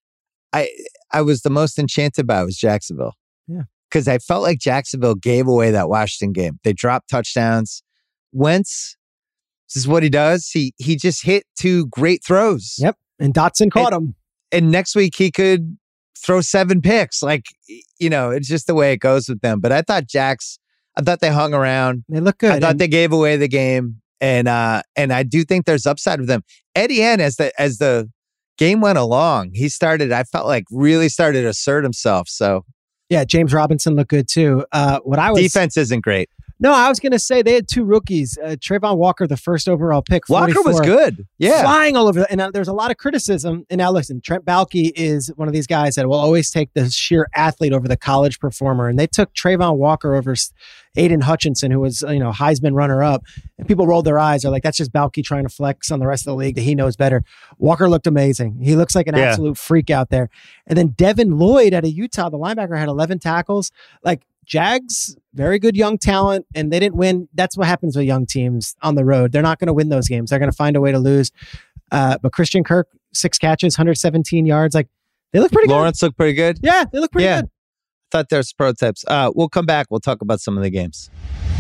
I was the most enchanted by was Jacksonville. Yeah, because I felt like Jacksonville gave away that Washington game. They dropped touchdowns. Wentz. This is what he does. He just hit 2 great throws. Yep. And Dotson caught him. And next week he could throw 7 picks. Like, it's just the way it goes with them. But I thought they hung around. They look good. I thought they gave away the game. And I do think there's upside with them. Etienne, as the game went along, I felt like really started to assert himself. So yeah, James Robinson looked good too. Defense isn't great. No, I was going to say they had 2 rookies. Trayvon Walker, the first overall pick. 44, Walker was good. Yeah. Flying all over. And there's a lot of criticism. And now listen, Trent Baalke is one of these guys that will always take the sheer athlete over the college performer. And they took Trayvon Walker over Aiden Hutchinson, who was, Heisman runner-up. And people rolled their eyes. They're like, that's just Baalke trying to flex on the rest of the league that he knows better. Walker looked amazing. He looks like an absolute freak out there. And then Devin Lloyd out of Utah, the linebacker, had 11 tackles. Like, Jags, very good young talent, and they didn't win. That's what happens with young teams on the road. They're not going to win those games. They're going to find a way to lose. But Christian Kirk, 6 catches, 117 yards. Like, they look pretty good. Lawrence looked pretty good. Yeah, they look pretty good. Thought there's prototypes. We'll come back. We'll talk about some of the games.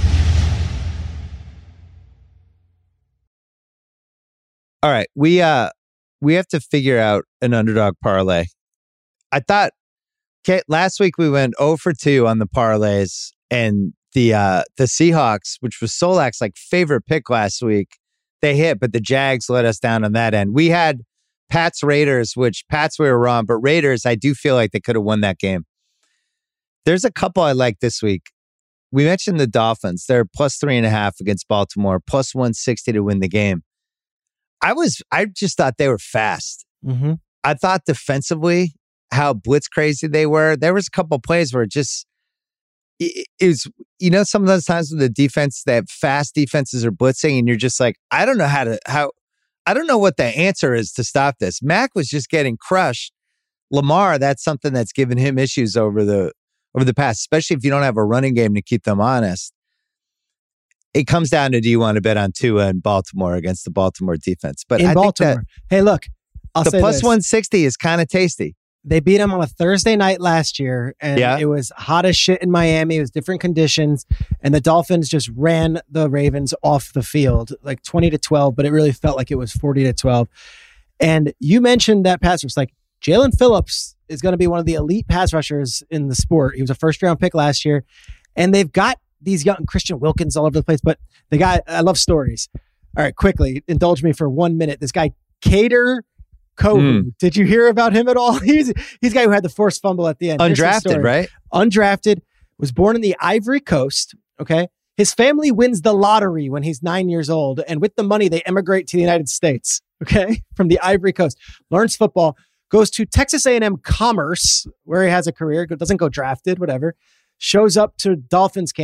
All right. We have to figure out an underdog parlay. I thought last week we went 0 for 2 on the parlays, and the Seahawks, which was Solak's favorite pick last week, they hit, but the Jags let us down on that end. We had Pats Raiders, which Pats we were wrong, but Raiders, I do feel like they could have won that game. There's a couple I like this week. We mentioned the Dolphins. They're plus 3.5 against Baltimore, plus 160 to win the game. I just thought they were fast. Mm-hmm. I thought defensively, how blitz crazy they were. There was a couple of plays where it was, some of those times when the defense, they have fast defenses are blitzing and you're just like, I don't know what the answer is to stop this. Mac was just getting crushed. Lamar, that's something that's given him issues over the past, especially if you don't have a running game to keep them honest. It comes down to, do you want to bet on Tua in Baltimore against the Baltimore defense? But I think that, hey, look, I'll say plus this. 160 is kind of tasty. They beat them on a Thursday night last year, and it was hot as shit in Miami. It was different conditions, and the Dolphins just ran the Ravens off the field, like 20-12, but it really felt like it was 40-12. And you mentioned that pass rush, like Jalen Phillips is going to be one of the elite pass rushers in the sport. He was a first-round pick last year, and they've got these young Christian Wilkins all over the place, but the guy, I love stories. All right, quickly, indulge me for 1 minute. This guy, Kader Kohu. Did you hear about him at all? He's the guy who had the forced fumble at the end. Undrafted, right? Undrafted, was born in the Ivory Coast, okay? His family wins the lottery when he's 9 years old, and with the money, they emigrate to the United States, okay? From the Ivory Coast. Learns football, goes to Texas A&M Commerce, where he has a career, doesn't go drafted, whatever. Shows up to Dolphins camp,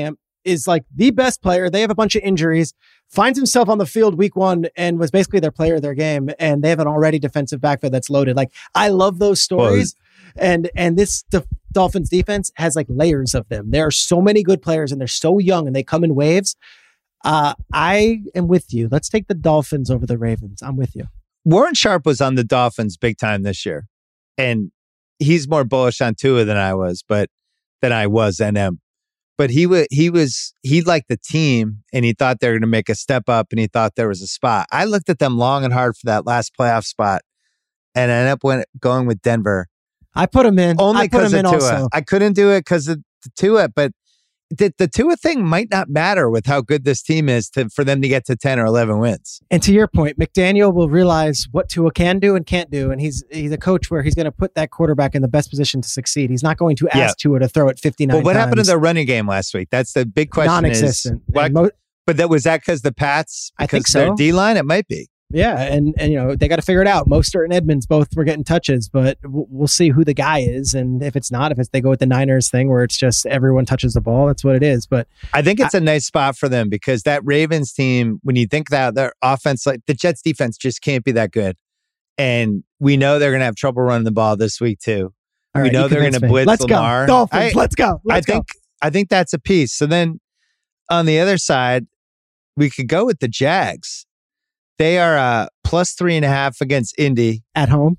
is like the best player. They have a bunch of injuries, finds himself on the field week 1 and was basically their player of their game. And they have an already defensive backfield that's loaded. Like, I love those stories. And this Dolphins defense has like layers of them. There are so many good players and they're so young and they come in waves. I am with you. Let's take the Dolphins over the Ravens. I'm with you. Warren Sharp was on the Dolphins big time this year. And he's more bullish on Tua than I was NM. But he liked the team and he thought they were going to make a step up and he thought there was a spot. I looked at them long and hard for that last playoff spot and I ended up going with Denver. I put him in. Only because of Tua. Also. I couldn't do it because of Tua, but the Tua thing might not matter with how good this team is for them to get to 10 or 11 wins. And to your point, McDaniel will realize what Tua can do and can't do. And he's a coach where he's going to put that quarterback in the best position to succeed. He's not going to ask Tua to throw it 59 Well, what times. happened to their running game last week? That's the big question. Non-existent. But was that because the Pats? I think so. Their D-line? It might be. Yeah, and they got to figure it out. Mostert and Edmonds both were getting touches, but we'll see who the guy is. And if it's not, if they go with the Niners thing where it's just everyone touches the ball, that's what it is. But I think it's a nice spot for them because that Ravens team, when you think that their offense, like the Jets defense just can't be that good. And we know they're going to have trouble running the ball this week too. All right, we know they're going to blitz Lamar. Go. Dolphins, let's go. I think that's a piece. So then on the other side, we could go with the Jags. They are plus 3.5 against Indy. At home.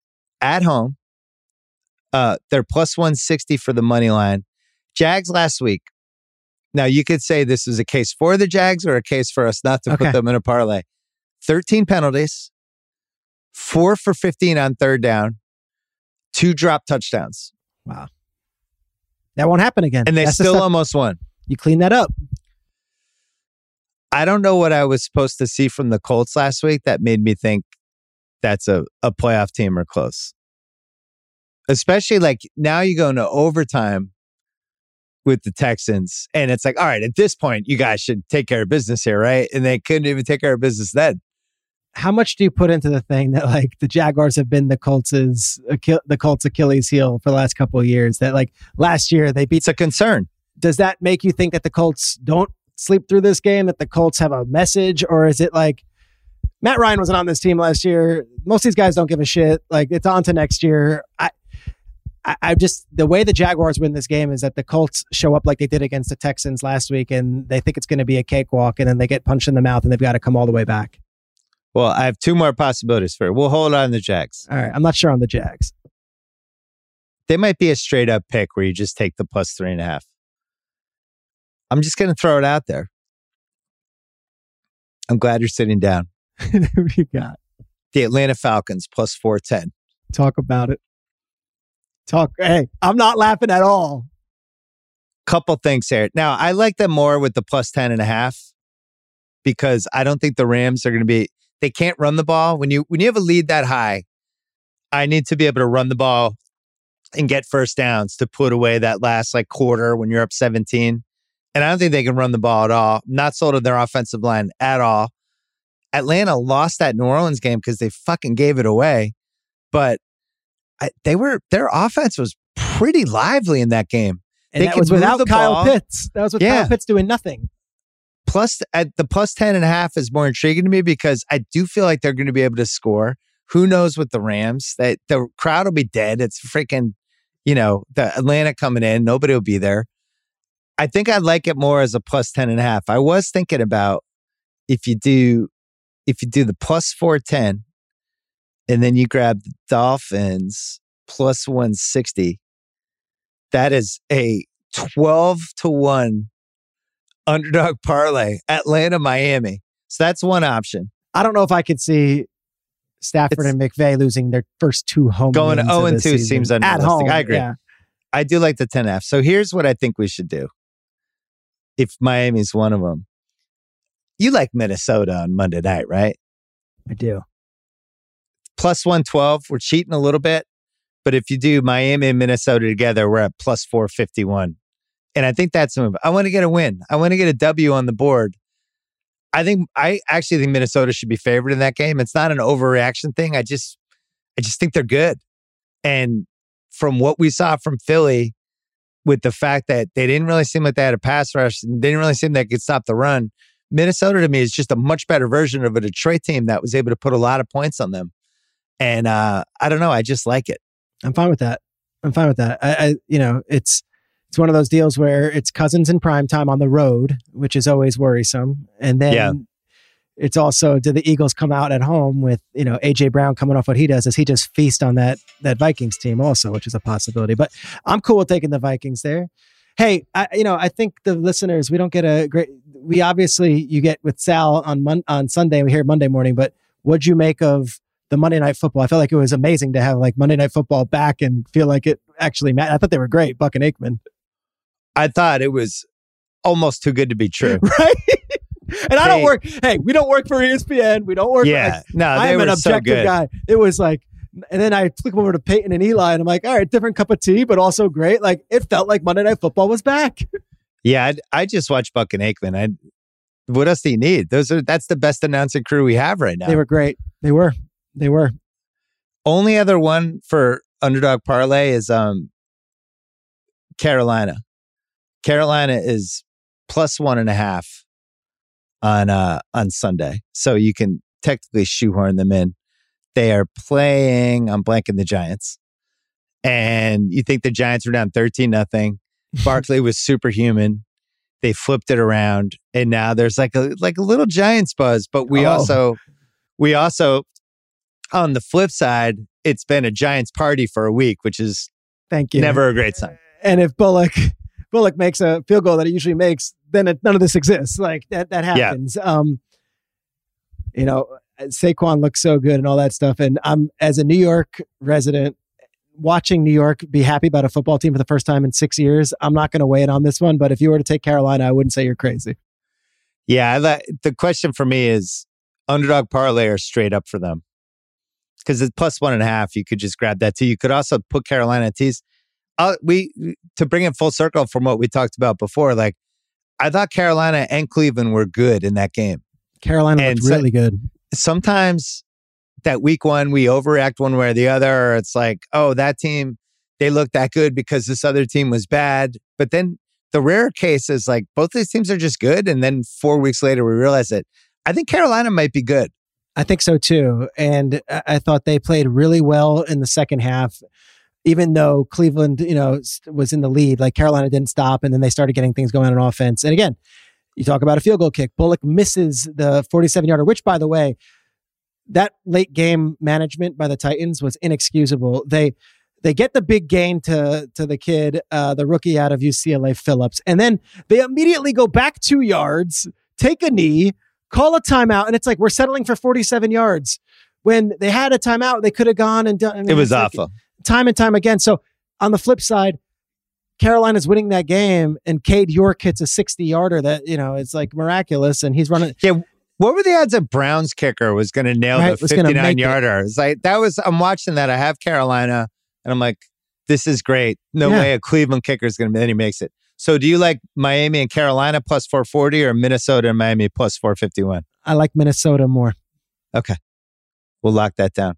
They're plus 160 for the money line. Jags last week. Now, you could say this is a case for the Jags or a case for us not to put them in a parlay. 13 penalties, 4 for 15 on third down, 2 drop touchdowns. Wow. That won't happen again. And they still almost won. You clean that up. I don't know what I was supposed to see from the Colts last week that made me think that's a playoff team or close. Especially like now you go into overtime with the Texans and it's like, all right, at this point, you guys should take care of business here, right? And they couldn't even take care of business then. How much do you put into the thing that like the Jaguars have been the Colts' Achilles heel for the last couple of years? That like last year they beat. It's a concern. Does that make you think that the Colts don't sleep through this game, that the Colts have a message, or is it like Matt Ryan wasn't on this team last year? Most of these guys don't give a shit. Like it's on to next year. I just, the way the Jaguars win this game is that the Colts show up like they did against the Texans last week and they think it's going to be a cakewalk and then they get punched in the mouth and they've got to come all the way back. Well, I have 2 more possibilities for it. We'll hold on to the Jags. All right. I'm not sure on the Jags. They might be a straight up pick where you just take the plus 3.5. I'm just going to throw it out there. I'm glad you're sitting down. Who you got? The Atlanta Falcons plus 410. Talk about it. Hey, I'm not laughing at all. Couple things here. Now, I like them more with the plus 10.5 because I don't think the Rams are going to be, they can't run the ball. When you have a lead that high, I need to be able to run the ball and get first downs to put away that last like quarter when you're up 17. And I don't think they can run the ball at all. Not sold on their offensive line at all. Atlanta lost that New Orleans game because they fucking gave it away. But their offense was pretty lively in that game. And that was without Kyle Pitts. That was with Kyle Pitts doing nothing. Plus, at the plus 10.5 is more intriguing to me because I do feel like they're going to be able to score. Who knows with the Rams? That the crowd will be dead. It's freaking, the Atlanta coming in. Nobody will be there. I think I'd like it more as a plus 10.5. I was thinking about if you do the plus 410 and then you grab the Dolphins plus 160, that is a 12-1 underdog parlay, Atlanta, Miami. So that's one option. I don't know if I could see Stafford and McVay losing their first 2 home going games 0-2 seems unrealistic. At home, I agree. Yeah. I do like the 10.5. So here's what I think we should do. If Miami's one of them, you like Minnesota on Monday night, right? I do. Plus 112. We're cheating a little bit. But if you do Miami and Minnesota together, we're at plus 451. And I think that's a move. I want to get a win. I want to get a W on the board. I actually think Minnesota should be favored in that game. It's not an overreaction thing. I just think they're good. And from what we saw from Philly, with the fact that they didn't really seem like they had a pass rush, and didn't really seem like they could stop the run. Minnesota to me is just a much better version of a Detroit team that was able to put a lot of points on them. And I don't know, I just like it. I'm fine with that. I it's one of those deals where it's Cousins in prime time on the road, which is always worrisome. And then it's also, do the Eagles come out at home with, AJ Brown coming off what he does? Does he just feast on that Vikings team also, which is a possibility? But I'm cool with taking the Vikings there. Hey, I think the listeners, we don't get we obviously, you get with Sal on Sunday, we hear Monday morning, but what'd you make of the Monday Night Football? I felt like it was amazing to have like Monday Night Football back and feel like it actually mattered. I thought they were great, Buck and Aikman. I thought it was almost too good to be true. Right? And I don't work. Hey, we don't work for ESPN. We don't work. I'm an objective guy. It was like, and then I flick over to Peyton and Eli, and I'm like, all right, different cup of tea, but also great. Like it felt like Monday Night Football was back. Yeah, I just watched Buck and Aikman. What else do you need? That's the best announcing crew we have right now. They were great. They were. Only other one for Underdog Parlay is Carolina. Carolina is +1.5 on Sunday, so you can technically shoehorn them in. They are playing, I'm blanking, the Giants, and you think the Giants were down 13-0. Barkley was superhuman. They flipped it around, and now there's like a little Giants buzz. But we also on the flip side, it's been a Giants party for a week, which is never a great sign. And if Bullock makes a field goal that he usually makes, then none of this exists. Like that happens. Yeah. Saquon looks so good and all that stuff. And I'm, as a New York resident, watching New York be happy about a football team for the first time in 6 years. I'm not going to weigh in on this one, but if you were to take Carolina, I wouldn't say you're crazy. Yeah. The question for me is Underdog Parlay or straight up for them. Because it's +1.5, you could just grab that too. You could also put Carolina tees. To bring it full circle from what we talked about before, like I thought Carolina and Cleveland were good in that game. Carolina looked really good. Sometimes that week one, we overreact one way or the other. Or it's like, oh, that team, they looked that good because this other team was bad. But then the rare case is like both these teams are just good. And then 4 weeks later, we realize that I think Carolina might be good. I think so too. And I thought they played really well in the second half. Even though Cleveland, was in the lead, like Carolina didn't stop, and then they started getting things going on offense. And again, you talk about a field goal kick. Bullock misses the 47-yarder, which, by the way, that late game management by the Titans was inexcusable. They get the big gain to the kid, the rookie out of UCLA, Phillips, and then they immediately go back 2 yards, take a knee, call a timeout, and it's like we're settling for 47 yards. When they had a timeout, they could have gone and done. It was awful. Time and time again. So on the flip side, Carolina's winning that game, and Cade York hits a 60-yarder that, it's like miraculous, and he's running. Yeah. What were the odds a Browns kicker was going to nail the 59-yarder? It's like I'm watching that. I have Carolina, and I'm like, this is great. No way a Cleveland kicker is going to, then he makes it. So do you like Miami and Carolina +440 or Minnesota and Miami +451? I like Minnesota more. Okay. We'll lock that down.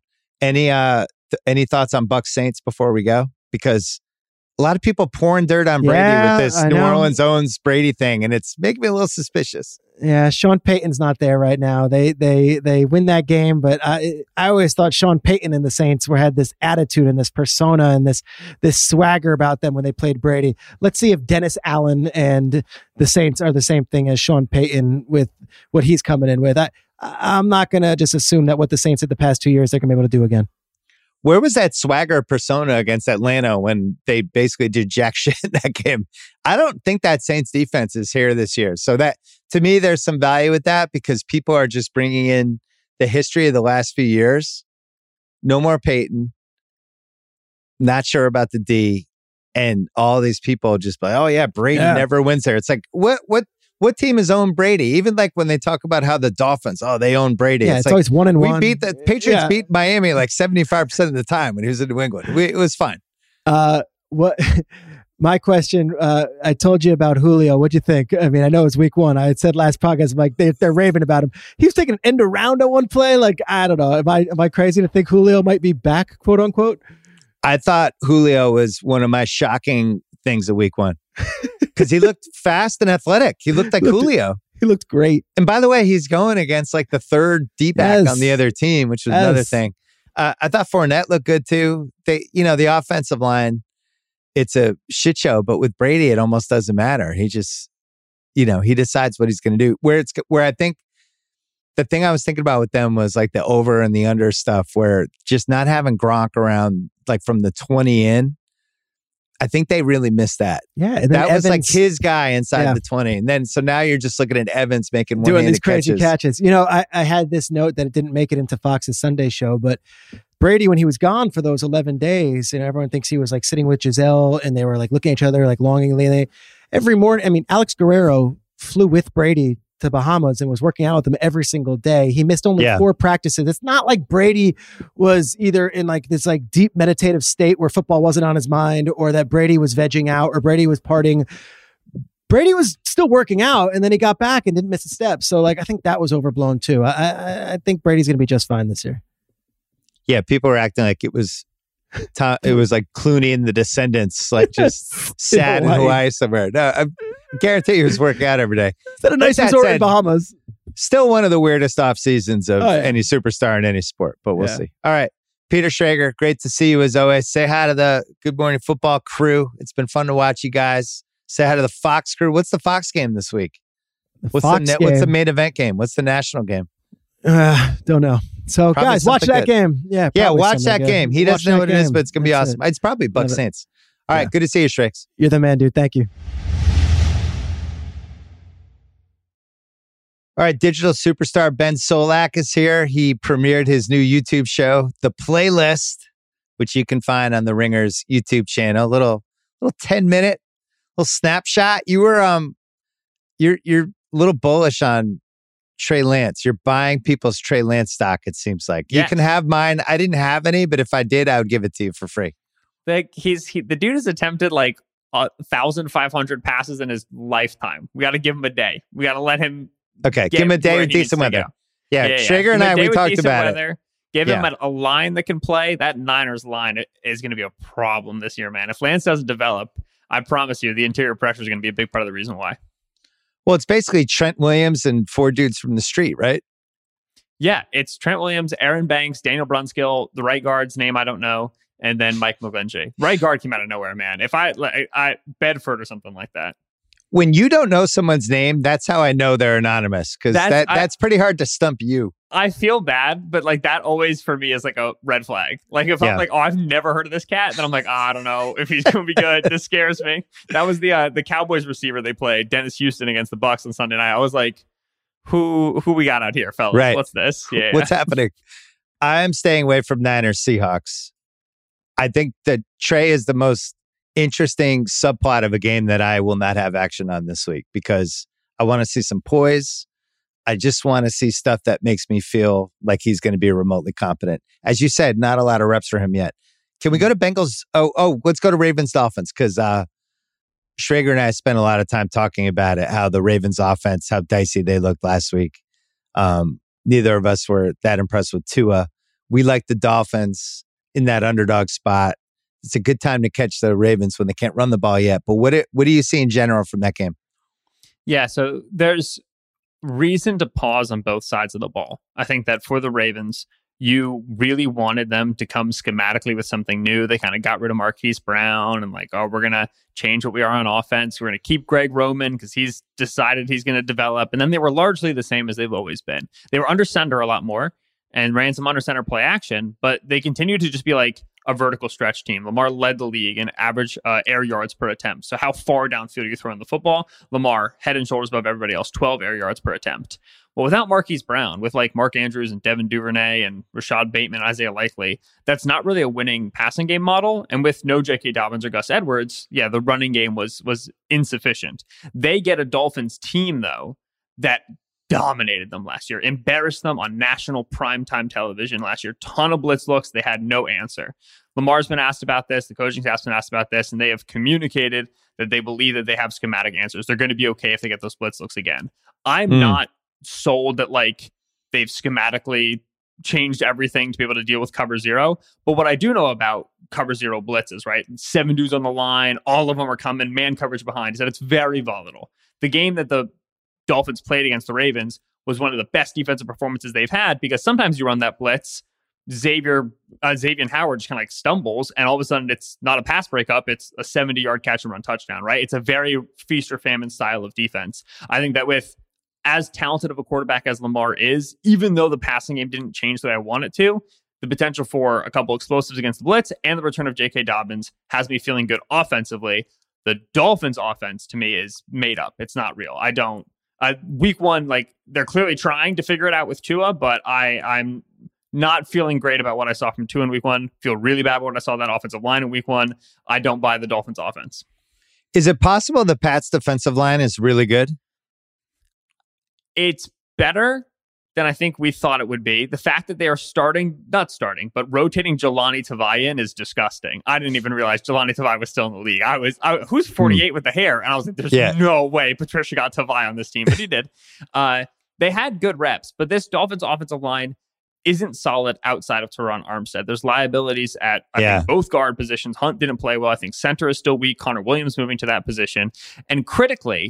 Any thoughts on Bucs Saints before we go? Because a lot of people pouring dirt on Brady with this New Orleans owns Brady thing, and it's making me a little suspicious. Yeah, Sean Payton's not there right now. They win that game, but I always thought Sean Payton and the Saints had this attitude and this persona and this swagger about them when they played Brady. Let's see if Dennis Allen and the Saints are the same thing as Sean Payton with what he's coming in with. I'm not going to just assume that what the Saints did the past 2 years, they're going to be able to do again. Where was that swagger persona against Atlanta when they basically did jack shit in that game? I don't think that Saints defense is here this year. So that, to me, there's some value with that because people are just bringing in the history of the last few years. No more Peyton. Not sure about the D. And all these people just like, oh yeah, Brady never wins there. It's like, what team has owned Brady? Even like when they talk about how the Dolphins, they own Brady. Yeah, it's like, always 1-1. We beat the Patriots beat Miami like 75% of the time when he was in New England. It was fine. My question, I told you about Julio. What'd you think? I mean, I know it's week one. I had said last podcast, I'm like, they're raving about him. He was taking an end around on one play. Like, I don't know. Am I crazy to think Julio might be back, quote unquote? I thought Julio was one of my shocking things in week 1 because he looked fast and athletic. He looked like Julio. He looked great. And by the way, he's going against like the third D-back on the other team, which was another thing. I thought Fournette looked good too. The offensive line, it's a shit show, but with Brady, it almost doesn't matter. He just, he decides what he's going to do. Where I think the thing I was thinking about with them was like the over and the under stuff, where just not having Gronk around like from the 20 in, I think they really missed that. Yeah. And that Evans, was like his guy inside the 20. And then, so now you're just looking at Evans making doing these crazy catches. I had this note that it didn't make it into Fox's Sunday show, but Brady, when he was gone for those 11 days, everyone thinks he was like sitting with Giselle and they were like looking at each other like longingly. Every morning, Alex Guerrero flew with Brady to Bahamas and was working out with him every single day. He missed only 4 practices. It's not like Brady was either in like this like deep meditative state where football wasn't on his mind, or that Brady was vegging out, or Brady was partying. Brady was still working out, and then he got back and didn't miss a step. So like, I think that was overblown too. I think Brady's going to be just fine this year. Yeah. People were acting like it was like Clooney and the Descendants, like just sad in Hawaii somewhere. No, I guarantee he was working out every day. Is that a nice resort in Bahamas? Still one of the weirdest off seasons of any superstar in any sport, but we'll see. All right. Peter Schrager, great to see you as always. Say hi to the Good Morning Football crew. It's been fun to watch you guys. Say hi to the Fox crew. What's the Fox game this week? What's the main event game? What's the national game? Don't know. So probably guys, watch that game. Yeah, watch that game. He doesn't know what it is, but it's going to be awesome. It's probably Bucs Saints. All right, good to see you, Shrix. You're the man, dude. Thank you. All right, digital superstar Ben Solak is here. He premiered his new YouTube show, The Playlist, which you can find on the Ringer's YouTube channel. Little 10-minute little snapshot. You were you're a little bullish on Trey Lance. You're buying people's Trey Lance stock, it seems like. Yes. You can have mine. I didn't have any, but if I did, I would give it to you for free. The dude has attempted like 1,500 passes in his lifetime. We got to give him a day. We got to let him. Okay, give him a day with decent weather. Yeah, Schrager and I, we talked about it. Give him a line that can play. That Niners line is going to be a problem this year, man. If Lance doesn't develop, I promise you, the interior pressure is going to be a big part of the reason why. Well, it's basically Trent Williams and 4 dudes from the street, right? Yeah, it's Trent Williams, Aaron Banks, Daniel Brunskill, the right guard's name I don't know, and then Mike McGlinchey. Right guard came out of nowhere, man. If I Bedford or something like that. When you don't know someone's name, that's how I know they're anonymous, because that's pretty hard to stump you. I feel bad, but like that always for me is like a red flag. Like if I'm like, oh, I've never heard of this cat, then I'm like, I don't know if he's going to be good. This scares me. That was the Cowboys receiver they played, Dennis Houston, against the Bucs on Sunday night. I was like, who we got out here, fellas? Right. What's this? Yeah. What's happening? I'm staying away from Niners Seahawks. I think that Trey is the most interesting subplot of a game that I will not have action on this week, because I want to see some poise. I just want to see stuff that makes me feel like he's going to be remotely competent. As you said, not a lot of reps for him yet. Can we go to Bengals? Let's go to Ravens Dolphins, because Schrager and I spent a lot of time talking about it, how the Ravens offense, how dicey they looked last week. Neither of us were that impressed with Tua. We like the Dolphins in that underdog spot. It's a good time to catch the Ravens when they can't run the ball yet. But what do you see in general from that game? Yeah, so there's reason to pause on both sides of the ball. I think that for the Ravens, you really wanted them to come schematically with something new. They kind of got rid of Marquise Brown and like, oh, we're going to change what we are on offense. We're going to keep Greg Roman because he's decided he's going to develop. And then they were largely the same as they've always been. They were under center a lot more and ran some under center play action, but they continued to just be like a vertical stretch team. Lamar led the league in average air yards per attempt. So how far downfield are you throwing the football? Lamar, head and shoulders above everybody else, 12 air yards per attempt. Well, without Marquise Brown, with like Mark Andrews and Devin Duvernay and Rashad Bateman, Isaiah Likely, that's not really a winning passing game model. And with no J.K. Dobbins or Gus Edwards, yeah, the running game was insufficient. They get a Dolphins team, though, that dominated them last year, embarrassed them on national primetime television last year. Ton of blitz looks. They had no answer. Lamar's been asked about this. The coaching staff's been asked about this, and they have communicated that they believe that they have schematic answers. They're going to be okay if they get those blitz looks again. I'm not sold that like they've schematically changed everything to be able to deal with cover zero. But what I do know about cover zero blitzes, right? 7 dudes on the line, all of them are coming, man coverage behind, is that it's very volatile. The game that the Dolphins played against the Ravens was one of the best defensive performances they've had, because sometimes you run that blitz, Xavier Howard just kind of like stumbles, and all of a sudden it's not a pass breakup, it's a 70-yard catch and run touchdown, right? It's a very feast or famine style of defense. I think that with as talented of a quarterback as Lamar is, even though the passing game didn't change the way I want it to, the potential for a couple explosives against the blitz and the return of J.K. Dobbins has me feeling good offensively. The Dolphins offense to me is made up. It's not real. Week one, like, they're clearly trying to figure it out with Tua, but I'm not feeling great about what I saw from Tua in week one. Feel really bad about what I saw that offensive line in week one. I don't buy the Dolphins offense. Is it possible the Pats defensive line is really good? It's better than I think we thought it would be. The fact that they are but rotating Jelani Tavai in is disgusting. I didn't even realize Jelani Tavai was still in the league. Who's 48 with the hair? And I was like, there's no way Patricia got Tavai on this team, but he did. They had good reps, but this Dolphins offensive line isn't solid outside of Teron Armstead. There's liabilities at I think both guard positions. Hunt didn't play well. I think center is still weak. Connor Williams moving to that position. And critically,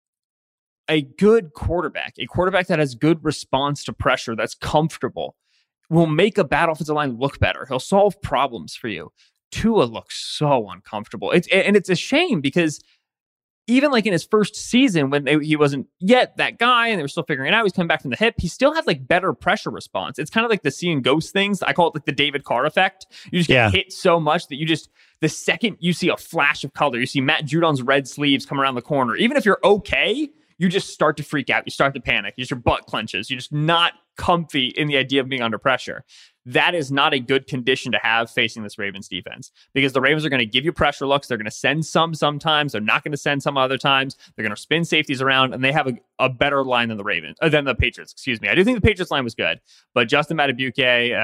a good quarterback, a quarterback that has good response to pressure, that's comfortable, will make a bad offensive line look better. He'll solve problems for you. Tua looks so uncomfortable. It's a shame, because even like in his first season, when he wasn't yet that guy and they were still figuring it out, he's coming back from the hip, he still had like better pressure response. It's kind of like the seeing ghost things. I call it like the David Carr effect. You just get hit so much that the second you see a flash of color, you see Matt Judon's red sleeves come around the corner, even if you're okay, you just start to freak out. You start to panic. Your butt clenches. You're just not comfy in the idea of being under pressure. That is not a good condition to have facing this Ravens defense, because the Ravens are going to give you pressure looks. They're going to send some sometimes. They're not going to send some other times. They're going to spin safeties around, and they have a better line than the Patriots. Excuse me. I do think the Patriots line was good, but Justin Madubuike,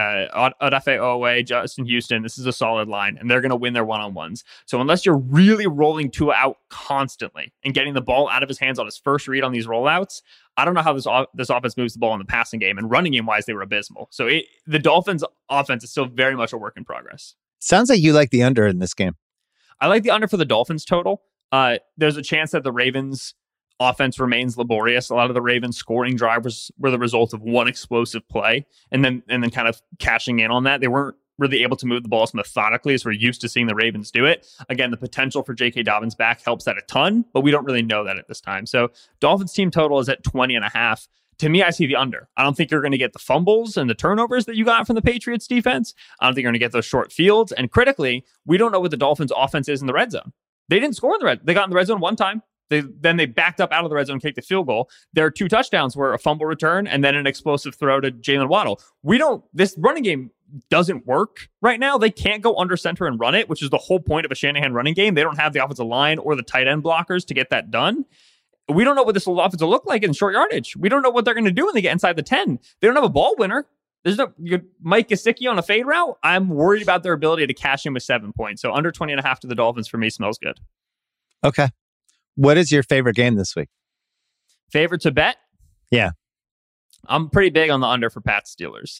Odafe Owe, Justin Houston, this is a solid line, and they're going to win their one-on-ones. So unless you're really rolling Tua out constantly and getting the ball out of his hands on his first read on these rollouts, I don't know how this offense moves the ball in the passing game, and running game wise, they were abysmal. So the Dolphins offense is still very much a work in progress. Sounds like you like the under in this game. I like the under for the Dolphins total. There's a chance that the Ravens offense remains laborious. A lot of the Ravens scoring drivers were the result of one explosive play, and then kind of cashing in on that. They weren't really able to move the ball as methodically as we're used to seeing the Ravens do it. Again, the potential for J.K. Dobbins back helps that a ton, but we don't really know that at this time. So Dolphins team total is at 20.5. To me, I see the under. I don't think you're going to get the fumbles and the turnovers that you got from the Patriots defense. I don't think you're going to get those short fields. And critically, we don't know what the Dolphins offense is in the red zone. They didn't score in the red. They got in the red zone one time. Then they backed up out of the red zone and kicked the field goal. Their 2 touchdowns were a fumble return and then an explosive throw to Jalen Waddle. This running game doesn't work right now. They can't go under center and run it, which is the whole point of a Shanahan running game. They don't have the offensive line or the tight end blockers to get that done. We don't know what this offense will look like in short yardage. We don't know what they're going to do when they get inside the 10. They don't have a ball winner. There's no Mike Gesicki on a fade route. I'm worried about their ability to cash in with 7 points. So under 20.5 to the Dolphins for me smells good. Okay. What is your favorite game this week? Favorite to bet? Yeah. I'm pretty big on the under for Pats Steelers.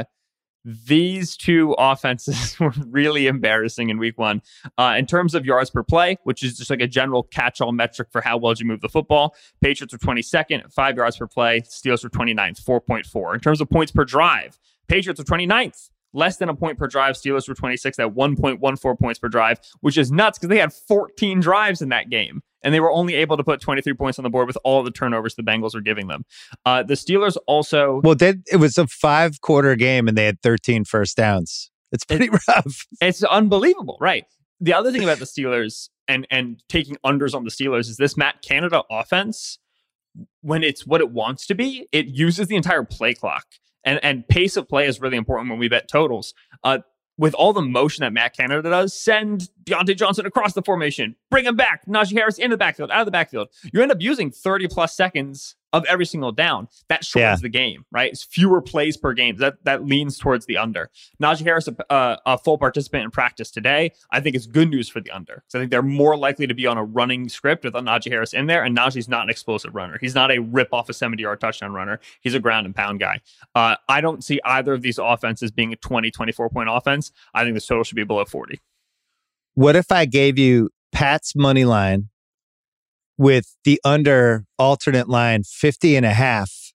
These two offenses were really embarrassing in week one. In terms of yards per play, which is just like a general catch-all metric for how well you move the football, Patriots were 22nd at 5 yards per play. Steelers were 29th, 4.4. In terms of points per drive, Patriots were 29th. Less than a point per drive. Steelers were 26th at 1.14 points per drive, which is nuts because they had 14 drives in that game. And they were only able to put 23 points on the board with all the turnovers the Bengals were giving them. The Steelers also... Well, it was a 5-quarter game and they had 13 first downs. It's pretty rough. It's unbelievable, right? The other thing about the Steelers and taking unders on the Steelers is this Matt Canada offense, when it's what it wants to be, it uses the entire play clock. And pace of play is really important when we bet totals. With all the motion that Matt Canada does, send Deontay Johnson across the formation, bring him back, Najee Harris in the backfield, out of the backfield. You end up using 30 plus seconds of every single down. That shortens the game, right? It's fewer plays per game. That leans towards the under. Najee Harris, a full participant in practice today, I think it's good news for the under. So I think they're more likely to be on a running script with Najee Harris in there, and Najee's not an explosive runner. He's not a rip off a 70-yard touchdown runner. He's a ground and pound guy. I don't see either of these offenses being a 20, 24-point offense. I think this total should be below 40. What if I gave you Pat's money line with the under alternate line 50.5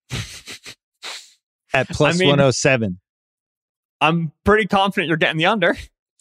at plus 107? I'm pretty confident you're getting the under.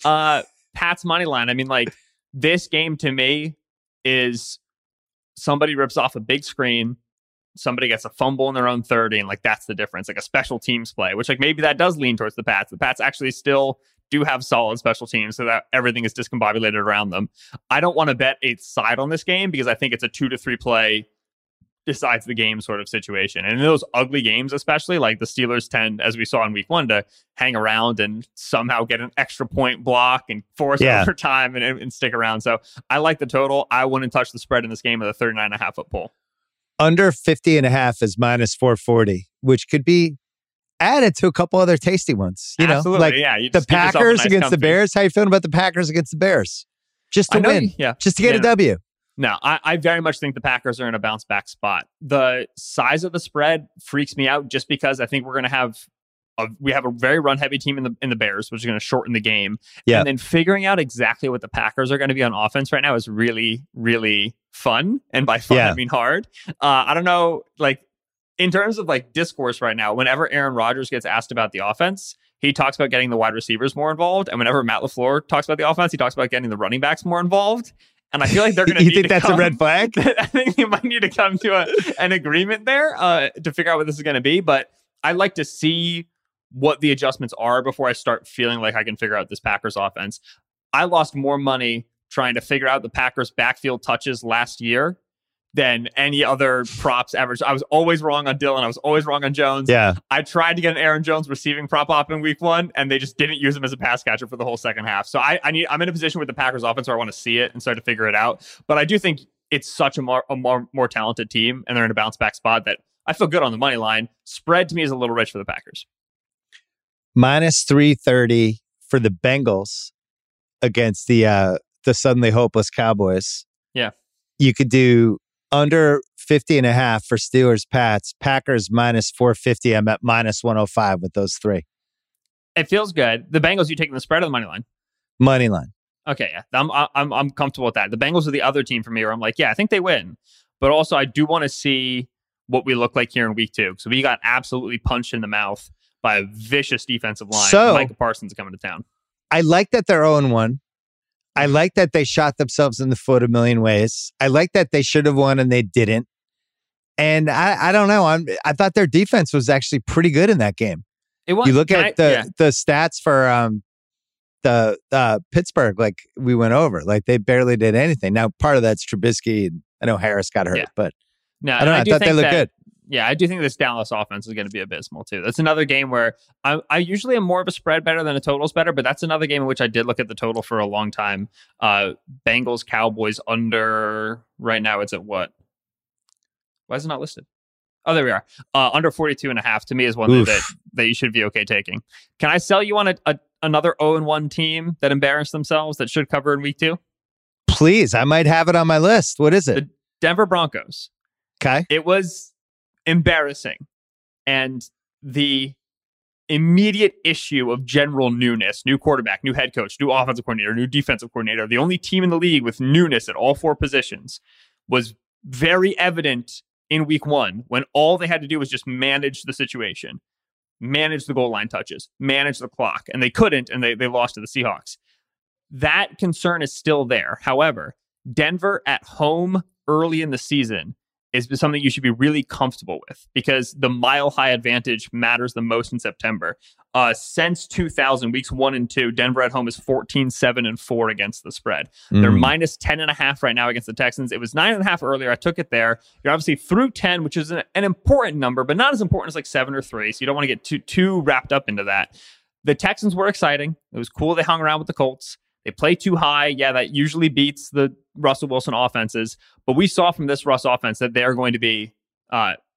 Pat's money line. I mean, like, this game to me is somebody rips off a big screen, somebody gets a fumble in their own 30, and like that's the difference. Like a special teams play, which like maybe that does lean towards the Pats. The Pats actually still do have solid special teams, so that everything is discombobulated around them. I don't want to bet a side on this game because I think it's a 2 to 3 play decides the game sort of situation. And in those ugly games, especially, like the Steelers tend, as we saw in week 1, to hang around and somehow get an extra point block and force overtime and stick around. So I like the total. I wouldn't touch the spread in this game with a 39.5 foot pole. Under 50.5 is minus 440, which could be added to a couple other tasty ones. You know, like the Packers against the Bears. How you feeling about the Packers against the Bears? Just to win. Just to get a W. No, I very much think the Packers are in a bounce back spot. The size of the spread freaks me out just because I think we're going to have we have a very run heavy team in the Bears, which is going to shorten the game. And then figuring out exactly what the Packers are going to be on offense right now is really, really fun. And by fun, I mean hard. I don't know, like in terms of like discourse right now, whenever Aaron Rodgers gets asked about the offense, he talks about getting the wide receivers more involved. And whenever Matt LaFleur talks about the offense, he talks about getting the running backs more involved. And I feel like they're going to You think that's a red flag? I think they might need to come to an agreement there to figure out what this is going to be. But I'd like to see what the adjustments are before I start feeling like I can figure out this Packers offense. I lost more money trying to figure out the Packers backfield touches last year than any other props average. I was always wrong on Dillon. I was always wrong on Jones. Yeah. I tried to get an Aaron Jones receiving prop op in week 1, and they just didn't use him as a pass catcher for the whole second half. So I'm in a position with the Packers offense where I want to see it and start to figure it out. But I do think it's such a more talented team, and they're in a bounce back spot that I feel good on the money line. Spread to me is a little rich for the Packers. Minus 330 for the Bengals against the suddenly hopeless Cowboys. Yeah. You could do under 50.5 for Steelers Pats. Packers minus 450. I'm at minus 105 with those three. It feels good. The Bengals, you taking the spread or the money line? Money line. Okay, yeah. I'm comfortable with that. The Bengals are the other team for me where I'm like, yeah, I think they win. But also I do want to see what we look like here in week 2. So we got absolutely punched in the mouth by a vicious defensive line. So, Micah Parsons coming to town. I like that they're 0-1. I like that they shot themselves in the foot a million ways. I like that they should have won and they didn't. And I don't know. I thought their defense was actually pretty good in that game. It was. You look at the stats for the Pittsburgh, like we went over, like they barely did anything. Now, part of that's Trubisky. And I know Harris got hurt, but no, I don't know. I thought they looked good. Yeah, I do think this Dallas offense is going to be abysmal too. That's another game where I usually am more of a spread better than a total's better, but that's another game in which I did look at the total for a long time. Bengals, Cowboys under right now. It's at what? Why is it not listed? Oh, there we are. Under 42.5 to me is one that you should be okay taking. Can I sell you on another 0-1 team that embarrassed themselves that should cover in week 2? Please, I might have it on my list. What is it? The Denver Broncos. Okay. It was embarrassing. And the immediate issue of general newness, new quarterback, new head coach, new offensive coordinator, new defensive coordinator, the only team in the league with newness at all 4 positions, was very evident in week 1 when all they had to do was just manage the situation, manage the goal line touches, manage the clock. And they couldn't, and they lost to the Seahawks. That concern is still there. However, Denver at home early in the season is something you should be really comfortable with because the mile-high advantage matters the most in September. Since 2000, weeks 1 and 2, Denver at home is 14-7-4 against the spread. They're minus 10.5 right now against the Texans. It was 9.5 earlier. I took it there. You're obviously through 10, which is an important number, but not as important as like 7 or 3. So you don't want to get too wrapped up into that. The Texans were exciting. It was cool they hung around with the Colts. They play too high. Yeah, that usually beats the Russell Wilson offenses. But we saw from this Russ offense that they're going to be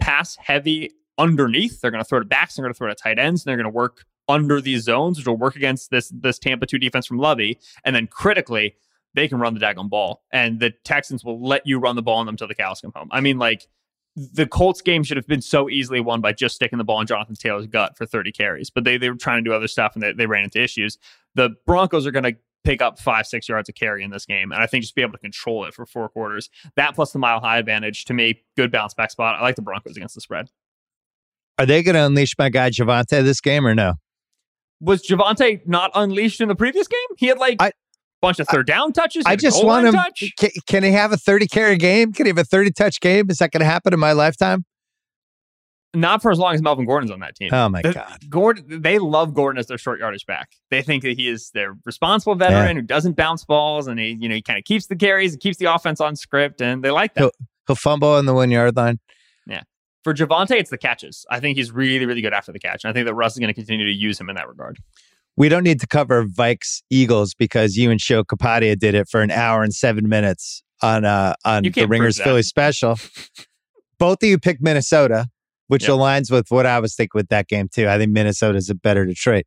pass heavy underneath. They're going to throw to backs. They're going to throw to tight ends. And they're going to work under these zones, which will work against this Tampa 2 defense from Lovey. And then critically, they can run the daggone ball. And the Texans will let you run the ball on them until the cows come home. I mean, like, the Colts game should have been so easily won by just sticking the ball in Jonathan Taylor's gut for 30 carries. But they were trying to do other stuff, and they ran into issues. The Broncos are going to pick up 5-6 yards of carry in this game. And I think just be able to control it for 4 quarters. That plus the mile high advantage, to me, good bounce back spot. I like the Broncos against the spread. Are they going to unleash my guy Javonte this game or no? Was Javonte not unleashed in the previous game? He had like a bunch of third down touches. I just want him. Can he have a 30 carry game? Can he have a 30 touch game? Is that going to happen in my lifetime? Not for as long as Melvin Gordon's on that team. Oh my God. Gordon, they love Gordon as their short yardage back. They think that he is their responsible veteran who doesn't bounce balls, and he kind of keeps the carries and keeps the offense on script, and they like that. He'll fumble on the 1 yard line. Yeah. For Javonte, it's the catches. I think he's really, really good after the catch. And I think that Russ is going to continue to use him in that regard. We don't need to cover Vikes Eagles because you and Sho Kapadia did it for an hour and 7 minutes on the Ringers Philly special. Both of you picked Minnesota, which aligns with what I was thinking with that game too. I think Minnesota is a better Detroit.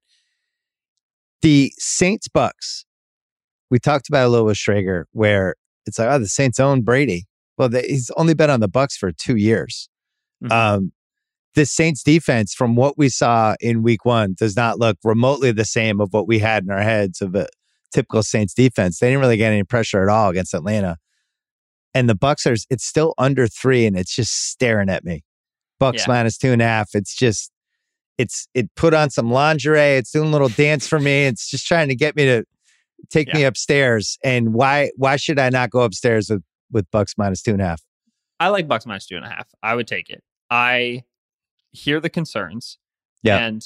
The Saints Bucks, we talked about a little with Schrager, where it's like, the Saints own Brady. Well, he's only been on the Bucks for 2 years. Mm-hmm. The Saints defense, from what we saw in week 1, does not look remotely the same of what we had in our heads of a typical Saints defense. They didn't really get any pressure at all against Atlanta. And the Bucks it's still under 3, and it's just staring at me. Bucks minus 2.5. It put on some lingerie. It's doing a little dance for me. It's just trying to get me to take me upstairs. And why should I not go upstairs with Bucks minus 2.5? I like Bucks minus 2.5. I would take it. I hear the concerns. Yeah. And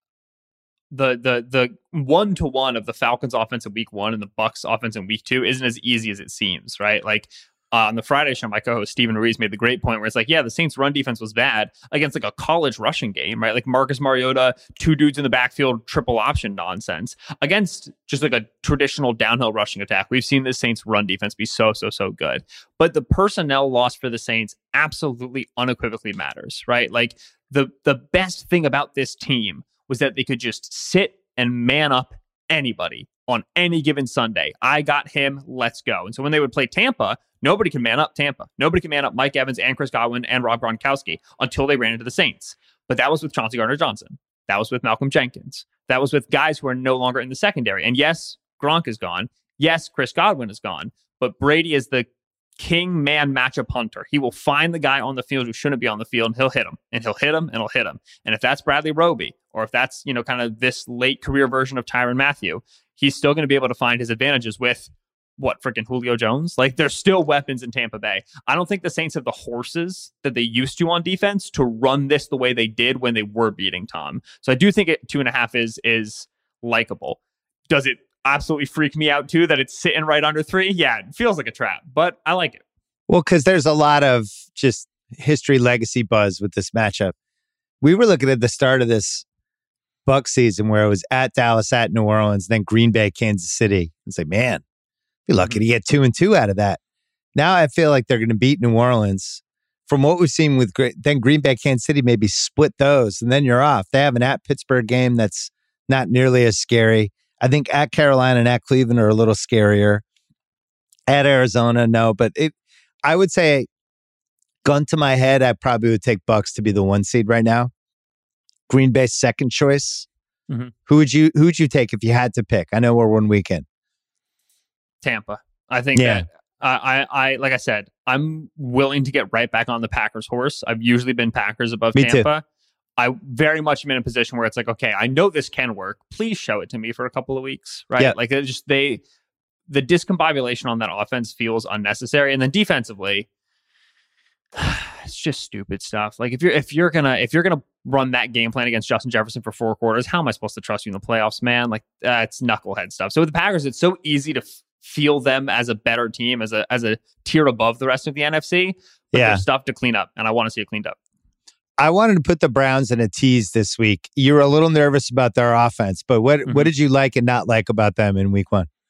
the 1-to-1 of the Falcons offense in week 1 and the Bucks offense in week 2 isn't as easy as it seems, right? Like on the Friday show, my co-host Steven Ruiz made the great point where it's like, the Saints run defense was bad against like a college rushing game, right? Like Marcus Mariota, 2 dudes in the backfield, triple option nonsense against just like a traditional downhill rushing attack. We've seen the Saints run defense be so good. But the personnel loss for the Saints absolutely unequivocally matters, right? Like the best thing about this team was that they could just sit and man up anybody on any given Sunday. I got him, let's go. And so when they would play Tampa, nobody can man up Tampa. Nobody can man up Mike Evans and Chris Godwin and Rob Gronkowski until they ran into the Saints. But that was with Chauncey Gardner-Johnson. That was with Malcolm Jenkins. That was with guys who are no longer in the secondary. And yes, Gronk is gone. Yes, Chris Godwin is gone. But Brady is the king man matchup hunter. He will find the guy on the field who shouldn't be on the field, and he'll hit him, and he'll hit him, and he'll hit him. And if that's Bradley Roby, or if that's, kind of this late career version of Tyrann Mathieu, he's still going to be able to find his advantages with freaking Julio Jones. Like, there's still weapons in Tampa Bay. I don't think the Saints have the horses that they used to on defense to run this the way they did when they were beating Tom. So I do think 2.5 is likable. Does it absolutely freak me out too that it's sitting right under 3? Yeah, it feels like a trap, but I like it. Well, because there's a lot of just history legacy buzz with this matchup. We were looking at the start of this Bucs season where it was at Dallas, at New Orleans, then Green Bay, Kansas City. It's like, man, be lucky to get 2-2 out of that. Now I feel like they're going to beat New Orleans. From what we've seen with then Green Bay, Kansas City, maybe split those, and then you're off. They have an at Pittsburgh game that's not nearly as scary. I think at Carolina and at Cleveland are a little scarier. At Arizona, no. But I would say, gun to my head, I probably would take Bucks to be the 1 seed right now. Green Bay second choice. Mm-hmm. Who would you take if you had to pick? I know we're 1 week in. Tampa. I think that I like I said, I'm willing to get right back on the Packers horse. I've usually been Packers above Tampa. Too. I very much am in a position where it's like, okay, I know this can work. Please show it to me for a couple of weeks, right? Yeah. Like the discombobulation on that offense feels unnecessary, and then defensively, it's just stupid stuff. Like if you're gonna run that game plan against Justin Jefferson for 4 quarters, how am I supposed to trust you in the playoffs, man? Like it's knucklehead stuff. So with the Packers, it's so easy to feel them as a better team, as a tier above the rest of the NFC. But there's stuff to clean up, and I want to see it cleaned up. I wanted to put the Browns in a tease this week. You were a little nervous about their offense, but what did you like and not like about them in week 1?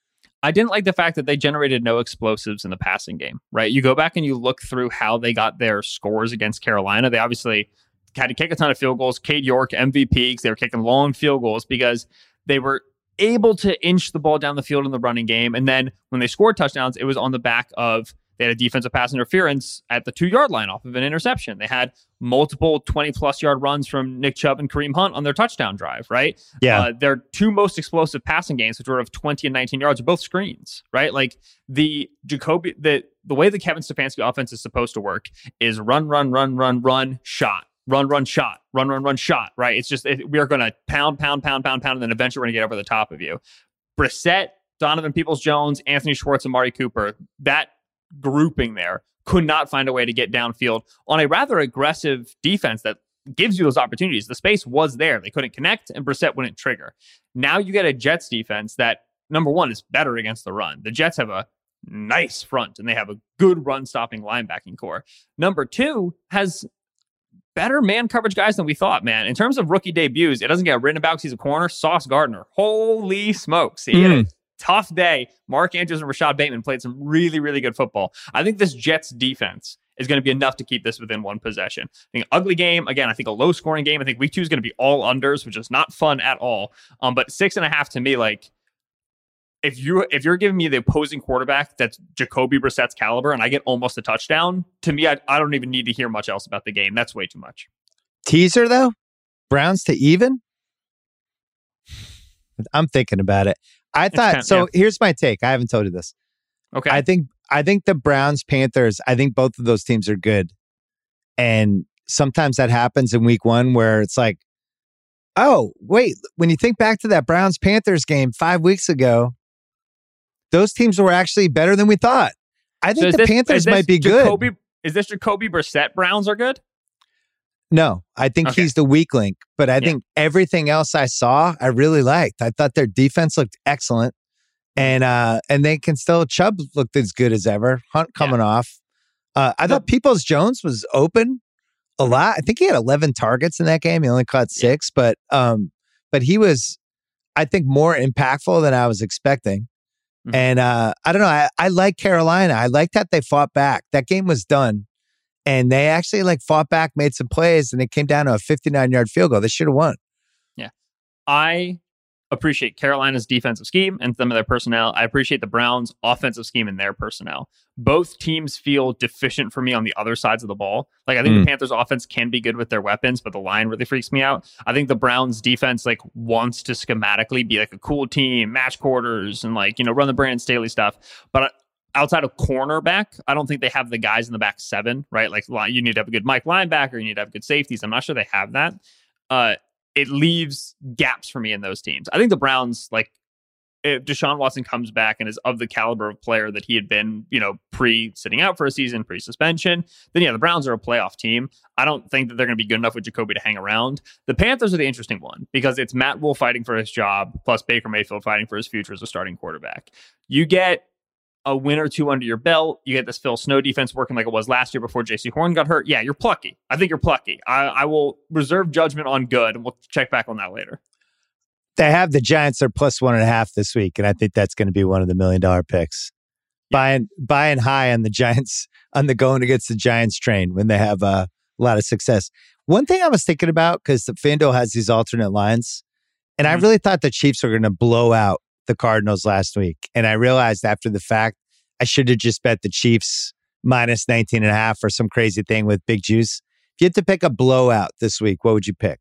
I didn't like the fact that they generated no explosives in the passing game, right? You go back and you look through how they got their scores against Carolina. They obviously had to kick a ton of field goals. Cade York, MVP, because they were kicking long field goals because they were able to inch the ball down the field in the running game. And then when they scored touchdowns, it was on the back of they had a defensive pass interference at the 2-yard line off of an interception. They had multiple 20-plus yard runs from Nick Chubb and Kareem Hunt on their touchdown drive, right? Yeah. Their two most explosive passing games, which were of 20 and 19 yards, are both screens, right? Like the way the Kevin Stefanski offense is supposed to work is run, shot. Run, shot, right? It's just, we are going to pound, and then eventually we're going to get over the top of you. Brissett, Donovan Peoples-Jones, Anthony Schwartz, and Amari Cooper, that grouping there could not find a way to get downfield on a rather aggressive defense that gives you those opportunities. The space was there. They couldn't connect, and Brissett wouldn't trigger. Now you get a Jets defense that, number one, is better against the run. The Jets have a nice front, and they have a good run-stopping linebacking core. Number two, has better man coverage guys than we thought, man. In terms of rookie debuts, it doesn't get written about because he's a corner. Sauce Gardner. Holy smokes. He had a tough day. Mark Andrews and Rashad Bateman played some really, really good football. I think this Jets defense is going to be enough to keep this within one possession. I think ugly game. Again, I think a low scoring game. I think week 2 is going to be all unders, which is not fun at all. But 6.5 to me, like, if you're giving me the opposing quarterback that's Jacoby Brissett's caliber and I get almost a touchdown, to me, I don't even need to hear much else about the game. That's way too much. Teaser, though? Browns to even? I'm thinking about it. I thought, here's my take. I haven't told you this. Okay. I think the Browns, Panthers, I think both of those teams are good. And sometimes that happens in week 1 where it's like, oh, wait, when you think back to that Browns Panthers game 5 weeks ago, those teams were actually better than we thought. I think the Panthers might be good. Is this Jacoby Brissett Browns are good? No, I think he's the weak link. But I think everything else I saw, I really liked. I thought their defense looked excellent. And they can still, Chubb looked as good as ever. Hunt coming off. I thought Peoples-Jones was open a lot. I think he had 11 targets in that game. He only caught 6. But he was, I think, more impactful than I was expecting. And I don't know. I like Carolina. I like that they fought back. That game was done. And they actually fought back, made some plays, and it came down to a 59-yard field goal. They should have won. Yeah. I appreciate Carolina's defensive scheme and some of their personnel. I appreciate the Browns' offensive scheme and their personnel. Both teams feel deficient for me on the other sides of the ball. Like, I think the Panthers' offense can be good with their weapons, but the line really freaks me out. I think the Browns' defense wants to schematically be a cool team, match quarters, and run the Brandon Staley stuff. But outside of cornerback, I don't think they have the guys in the back 7, right? You need to have a good Mike linebacker, you need to have good safeties. I'm not sure they have that. It leaves gaps for me in those teams. I think the Browns, if Deshaun Watson comes back and is of the caliber of player that he had been, pre-sitting out for a season, pre-suspension, then the Browns are a playoff team. I don't think that they're going to be good enough with Jacoby to hang around. The Panthers are the interesting one because it's Matt Rule fighting for his job plus Baker Mayfield fighting for his future as a starting quarterback. You get a win or two under your belt. You get this Phil Snow defense working like it was last year before J.C. Horn got hurt. Yeah, you're plucky. I think you're plucky. I will reserve judgment on good, and we'll check back on that later. They have the Giants are plus 1.5 this week, and I think that's going to be one of the $1 million picks. Yeah. Buying high on the Giants, on the going against the Giants train when they have a lot of success. One thing I was thinking about, because the FanDuel has these alternate lines, and I really thought the Chiefs were going to blow out the Cardinals last week. And I realized after the fact, I should have just bet the Chiefs minus 19.5 or some crazy thing with big juice. If you had to pick a blowout this week, what would you pick?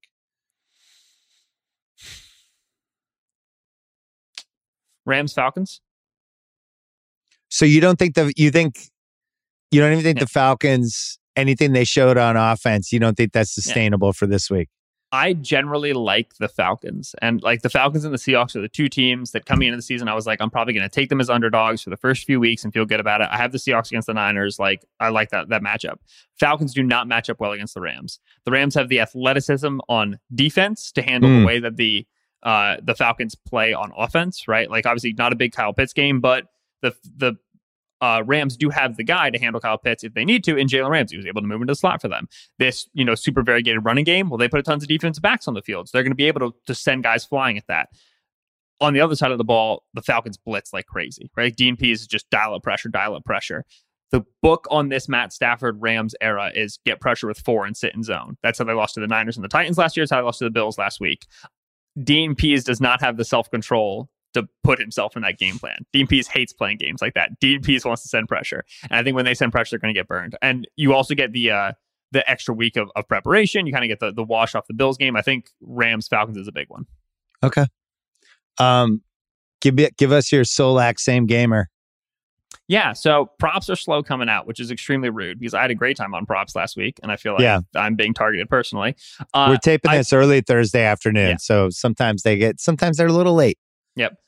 Rams, Falcons. So you don't think you don't even think the Falcons, anything they showed on offense, you don't think that's sustainable for this week? I generally like the Falcons, and the Falcons and the Seahawks are the two teams that coming into the season, I was I'm probably going to take them as underdogs for the first few weeks and feel good about it. I have the Seahawks against the Niners. I like that matchup. Falcons do not match up well against the Rams. The Rams have the athleticism on defense to handle the way that the Falcons play on offense, right? Obviously not a big Kyle Pitts game, but the Rams do have the guy to handle Kyle Pitts if they need to in Jalen Ramsey, who's able to move into the slot for them. This, super variegated running game, well, they put tons of defensive backs on the field. So they're going to be able to send guys flying at that. On the other side of the ball, the Falcons blitz like crazy, right? Dean Pease is just dial up pressure. The book on this Matt Stafford Rams era is get pressure with 4 and sit in zone. That's how they lost to the Niners and the Titans last year. It's how they lost to the Bills last week. Dean Pease does not have the self-control to put himself in that game plan. Dean Pease hates playing games like that. Dean Pease wants to send pressure. And I think when they send pressure, they're going to get burned. And you also get the extra week of preparation. You kind of get the wash off the Bills game. I think Rams-Falcons is a big one. Okay. Give us your Solak same gamer. Yeah, so props are slow coming out, which is extremely rude because I had a great time on props last week, and I feel like I'm being targeted personally. We're taping this early Thursday afternoon, so sometimes they're a little late. Yep.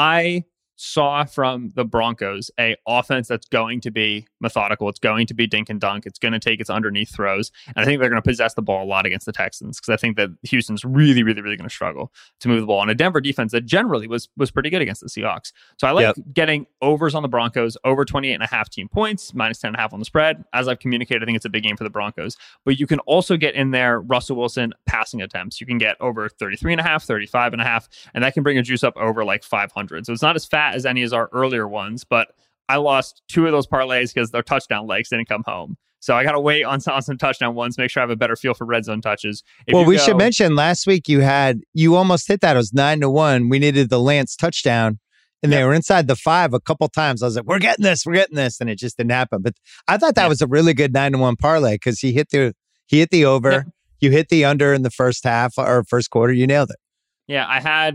I saw from the Broncos a offense that's going to be methodical. It's going to be dink and dunk. It's going to take its underneath throws. And I think they're going to possess the ball a lot against the Texans because I think that Houston's really, really, really going to struggle to move the ball. And a Denver defense that generally was pretty good against the Seahawks. So I like getting overs on the Broncos, over 28.5 team points, minus 10.5 on the spread. As I've communicated, I think it's a big game for the Broncos. But you can also get in there Russell Wilson passing attempts. You can get over 33.5, 35.5, and that can bring a juice up over like 500. So it's not as fat as any as our earlier ones, but I lost 2 of those parlays because their touchdown legs didn't come home. So I got to wait on some touchdown ones, make sure I have a better feel for red zone touches. We should mention last week you almost hit that. It was 9-1. We needed the Lance touchdown, and they were inside the 5 a couple times. I was like, we're getting this, and it just didn't happen. But I thought that was a really good 9-1 parlay because he hit the over, you hit the under in the first half or first quarter, you nailed it. Yeah,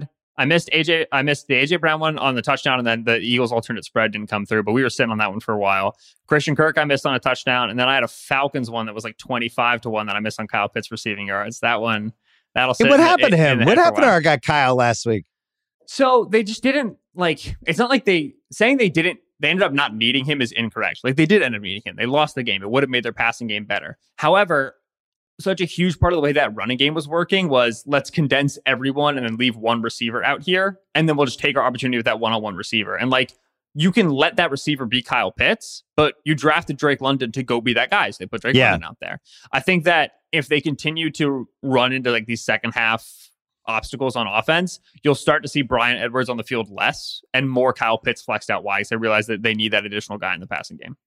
I missed the AJ Brown one on the touchdown, and then the Eagles alternate spread didn't come through, but we were sitting on that one for a while. Christian Kirk I missed on a touchdown, and then I had a Falcons one that was like 25-1 that I missed on Kyle Pitts receiving yards. That one, that'll sit. What happened to him? What happened to our guy Kyle last week? So they just didn't it's not like they ended up not needing him is incorrect. Like they did end up needing him. They lost the game. It would have made their passing game better. However, such a huge part of the way that running game was working was let's condense everyone and then leave one receiver out here. And then we'll just take our opportunity with that one-on-one receiver. And you can let that receiver be Kyle Pitts, but you drafted Drake London to go be that guy. So they put Drake London out there. I think that if they continue to run into these second half obstacles on offense, you'll start to see Bryan Edwards on the field less and more Kyle Pitts flexed out wide. So they realize that they need that additional guy in the passing game.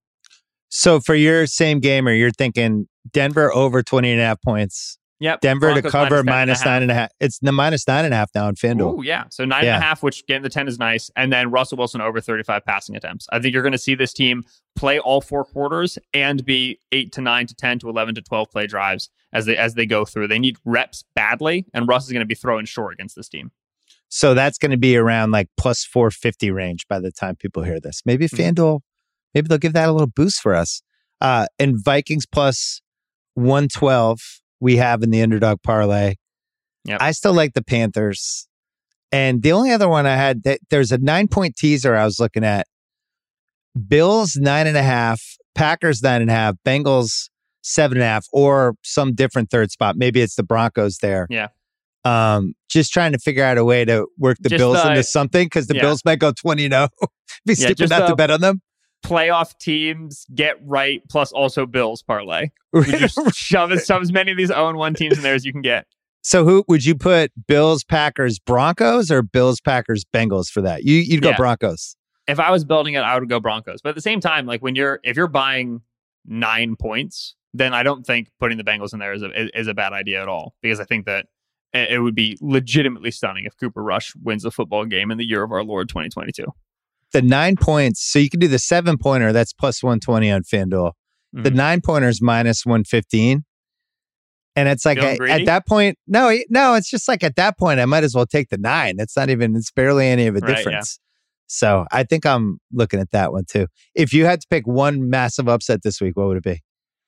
So for your same gamer, you're thinking Denver over 20.5 points. Yep. Denver Broncos to cover minus 9.5. It's the minus 9.5 now in FanDuel. Oh, yeah. So 9.5, which getting the 10 is nice. And then Russell Wilson over 35 passing attempts. I think you're going to see this team play all 4 quarters and be 8 to 9 to 10 to 11 to 12 play drives as they go through. They need reps badly, and Russ is going to be throwing short against this team. So that's going to be around plus 450 range by the time people hear this. Maybe FanDuel, maybe they'll give that a little boost for us. And Vikings plus 112 we have in the underdog parlay. Yep. I still like the Panthers. And the only other one I had, there's a 9-point teaser I was looking at. Bills 9.5, Packers 9.5, Bengals 7.5, or some different third spot. Maybe it's the Broncos there. Yeah. Just trying to figure out a way to work the Bills into something because the Bills might go 20-0. Be stupid not to bet on them. Playoff teams get right plus also Bills parlay. We just shove as many of these 0-1 teams in there as you can get. So who would you put? Bills, Packers, Broncos, or Bills, Packers, Bengals for that? You'd go Broncos. If I was building it, I would go Broncos. But at the same time, if you're buying 9 points, then I don't think putting the Bengals in there is a bad idea at all, because I think that it would be legitimately stunning if Cooper Rush wins a football game in the year of our Lord 2022. The 9 points, so you can do the 7-pointer, that's plus 120 on FanDuel. Mm-hmm. The 9-pointer is minus 115. And it's like at that point, no, it's just at that point, I might as well take the 9. It's barely any of a difference. Yeah. So I think I'm looking at that one too. If you had to pick one massive upset this week, what would it be?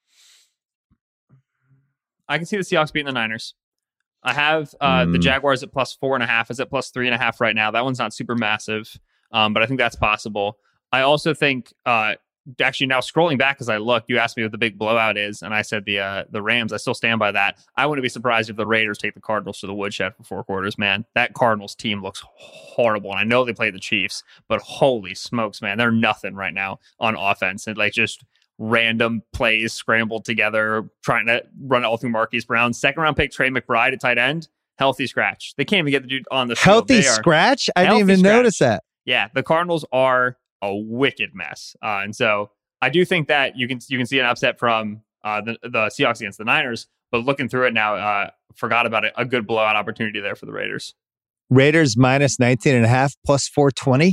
I can see the Seahawks beating the Niners. I have the Jaguars at plus 4.5. Is at plus 3.5 right now. That one's not super massive. But I think that's possible. I also think, actually now scrolling back as I look, you asked me what the big blowout is, and I said the Rams. I still stand by that. I wouldn't be surprised if the Raiders take the Cardinals to the woodshed for 4 quarters, man. That Cardinals team looks horrible, and I know they play the Chiefs, but holy smokes, man. They're nothing right now on offense. And just random plays scrambled together, trying to run it all through Marquise Brown. 2nd-round pick Trey McBride at tight end Healthy scratch. They can't even get the dude on the field. Healthy scratch? I didn't even notice that. Yeah, the Cardinals are a wicked mess. And so I do think that you can see an upset from the Seahawks against the Niners, but looking through it now, forgot about it. A good blowout opportunity there for the Raiders. Raiders minus 19.5 plus 420.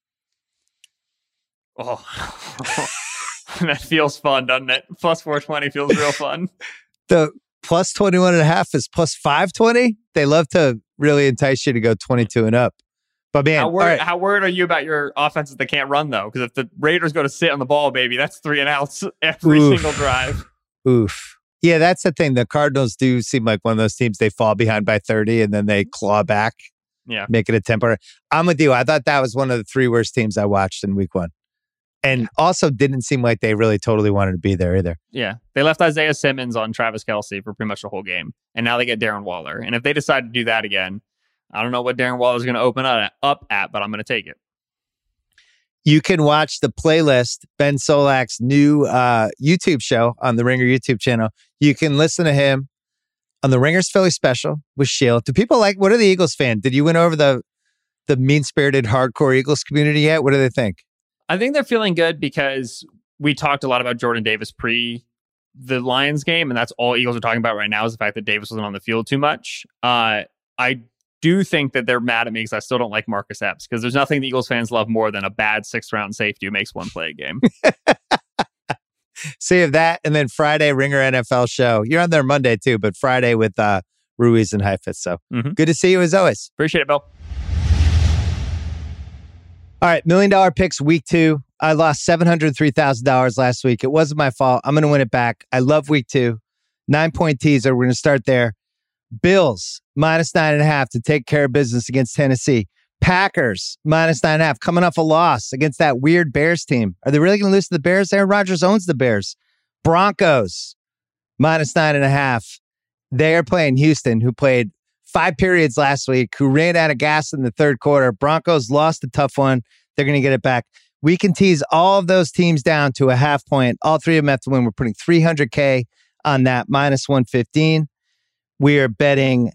Oh, that feels fun, doesn't it? Plus 420 feels real fun. The plus 21.5 is plus 520. They love to really entice you to go 22 and up. But man, how worried are you about your offenses that can't run though? Because if the Raiders go to sit on the ball, baby, that's 3 and outs every single drive. Oof. Yeah, that's the thing. The Cardinals do seem like one of those teams. They fall behind by 30 and then they claw back. Yeah, make it a temporary. I'm with you. I thought that was one of the 3 worst teams I watched in week 1. And also didn't seem like they really totally wanted to be there either. Yeah. They left Isaiah Simmons on Travis Kelce for pretty much the whole game. And now they get Darren Waller. And if they decide to do that again, I don't know what Darren Waller is going to open up at, but I'm going to take it. You can watch the playlist, Ben Solak's new YouTube show on the Ringer YouTube channel. You can listen to him on the Ringer's Philly special with Shield. Do people what are the Eagles fan? Did you win over the mean-spirited hardcore Eagles community yet? What do they think? I think they're feeling good because we talked a lot about Jordan Davis pre the Lions game, and that's all Eagles are talking about right now is the fact that Davis wasn't on the field too much. I do think that they're mad at me because I still don't like Marcus Epps because there's nothing the Eagles fans love more than a bad 6th-round safety who makes one play a game. Save that, and then Friday, Ringer NFL show. You're on there Monday too, but Friday with Ruiz and Heifetz. So good to see you as always. Appreciate it, Bill. All right, $1 Million Picks week 2. I lost $703,000 last week. It wasn't my fault. I'm going to win it back. I love week 2. 9-point teaser. We're going to start there. Bills minus 9.5 to take care of business against Tennessee. Packers minus 9.5 coming off a loss against that weird Bears team. Are they really going to lose to the Bears? Aaron Rodgers owns the Bears. Broncos minus 9.5. They are playing Houston, who played 5 periods last week, who ran out of gas in the 3rd quarter. Broncos lost a tough one. They're going to get it back. We can tease all of those teams down to a half point. All 3 of them have to win. We're putting $300K on that, minus 115. We are betting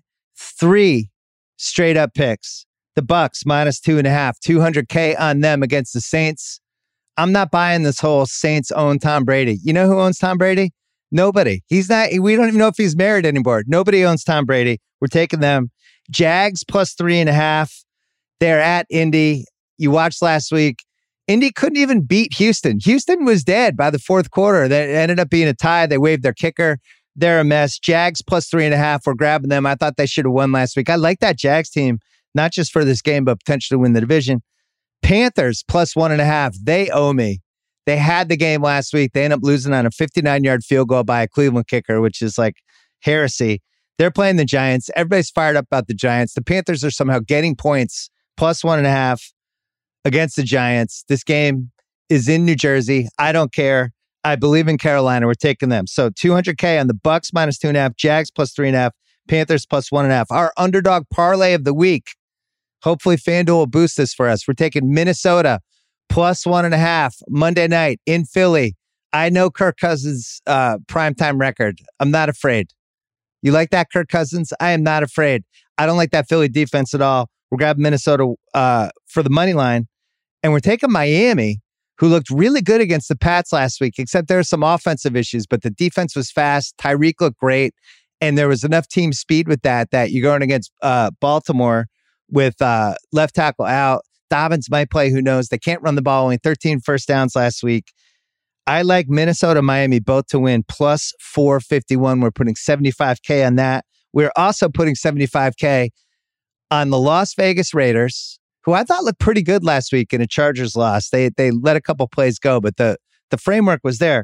3 straight up picks. The Bucks minus 2.5, $200K on them against the Saints. I'm not buying this whole Saints own Tom Brady. You know who owns Tom Brady? Nobody. He's not. We don't even know if he's married anymore. Nobody owns Tom Brady. We're taking them. Jags plus 3.5. They're at Indy. You watched last week. Indy couldn't even beat Houston. Houston was dead by the 4th quarter. That ended up being a tie. They waived their kicker. They're a mess. Jags plus 3.5. We're grabbing them. I thought they should have won last week. I like that Jags team, not just for this game, but potentially win the division. Panthers plus 1.5. They owe me. They had the game last week. They end up losing on a 59-yard field goal by a Cleveland kicker, which is like heresy. They're playing the Giants. Everybody's fired up about the Giants. The Panthers are somehow getting points, plus 1.5 against the Giants. This game is in New Jersey. I don't care. I believe in Carolina. We're taking them. So $200K on the Bucks minus 2.5, Jags plus 3.5, Panthers plus 1.5. Our underdog parlay of the week. Hopefully FanDuel will boost this for us. We're taking Minnesota plus 1.5 Monday night in Philly. I know Kirk Cousins' primetime record. I'm not afraid. You like that, Kirk Cousins? I am not afraid. I don't like that Philly defense at all. We're grabbing Minnesota for the money line. And we're taking Miami, who looked really good against the Pats last week, except there are some offensive issues, but the defense was fast. Tyreek looked great. And there was enough team speed with that you're going against Baltimore with left tackle out. Dobbins might play, who knows? They can't run the ball, only 13 first downs last week. I like Minnesota, Miami both to win, plus 451. We're putting $75K on that. We're also putting $75K on the Las Vegas Raiders, who I thought looked pretty good last week in a Chargers loss. They let a couple plays go, but the framework was there.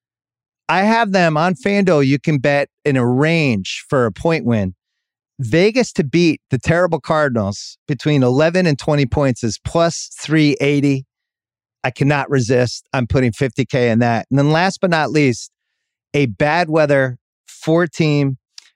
I have them on FanDuel. You can bet in a range for a point win. Vegas to beat the terrible Cardinals between 11 and 20 points is plus 380. I cannot resist. I'm putting $50K in that. And then last but not least, a bad weather 4-team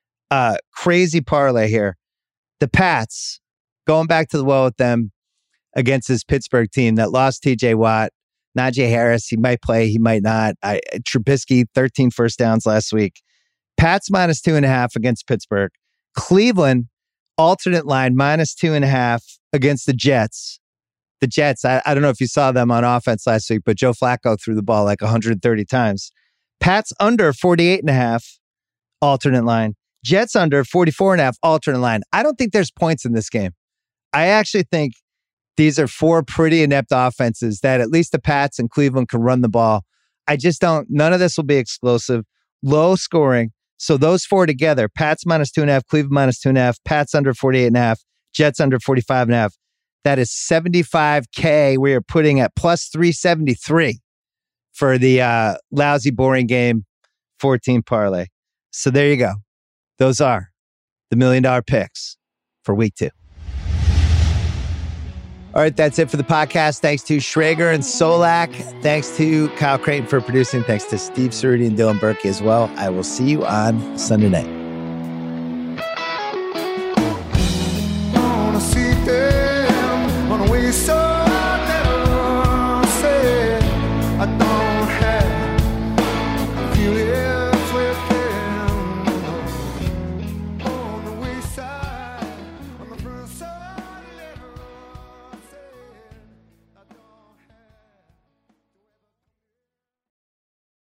crazy parlay here. The Pats, going back to the well with them against this Pittsburgh team that lost TJ Watt, Najee Harris, he might play, he might not. Trubisky, 13 first downs last week. Pats minus 2.5 against Pittsburgh. Cleveland alternate line -2.5 against the Jets. The Jets, I don't know if you saw them on offense last week, but Joe Flacco threw the ball like 130 times. Pats under 48.5 alternate line. Jets under 44.5 alternate line. I don't think there's points in this game. I actually think these are four pretty inept offenses that at least the Pats and Cleveland can run the ball. I just don't, none of this will be explosive, low scoring. So those four together, Pats -2.5, Cleveland -2.5, Pats under 48.5, Jets under 45.5. That is $75K we are putting at plus 373 for the lousy, boring game 14 parlay. So there you go. Those are the $1 million picks for week 2. All right, that's it for the podcast. Thanks to Schrager and Solak. Thanks to Kyle Creighton for producing. Thanks to Steve Cerruti and Dylan Berkey as well. I will see you on Sunday night.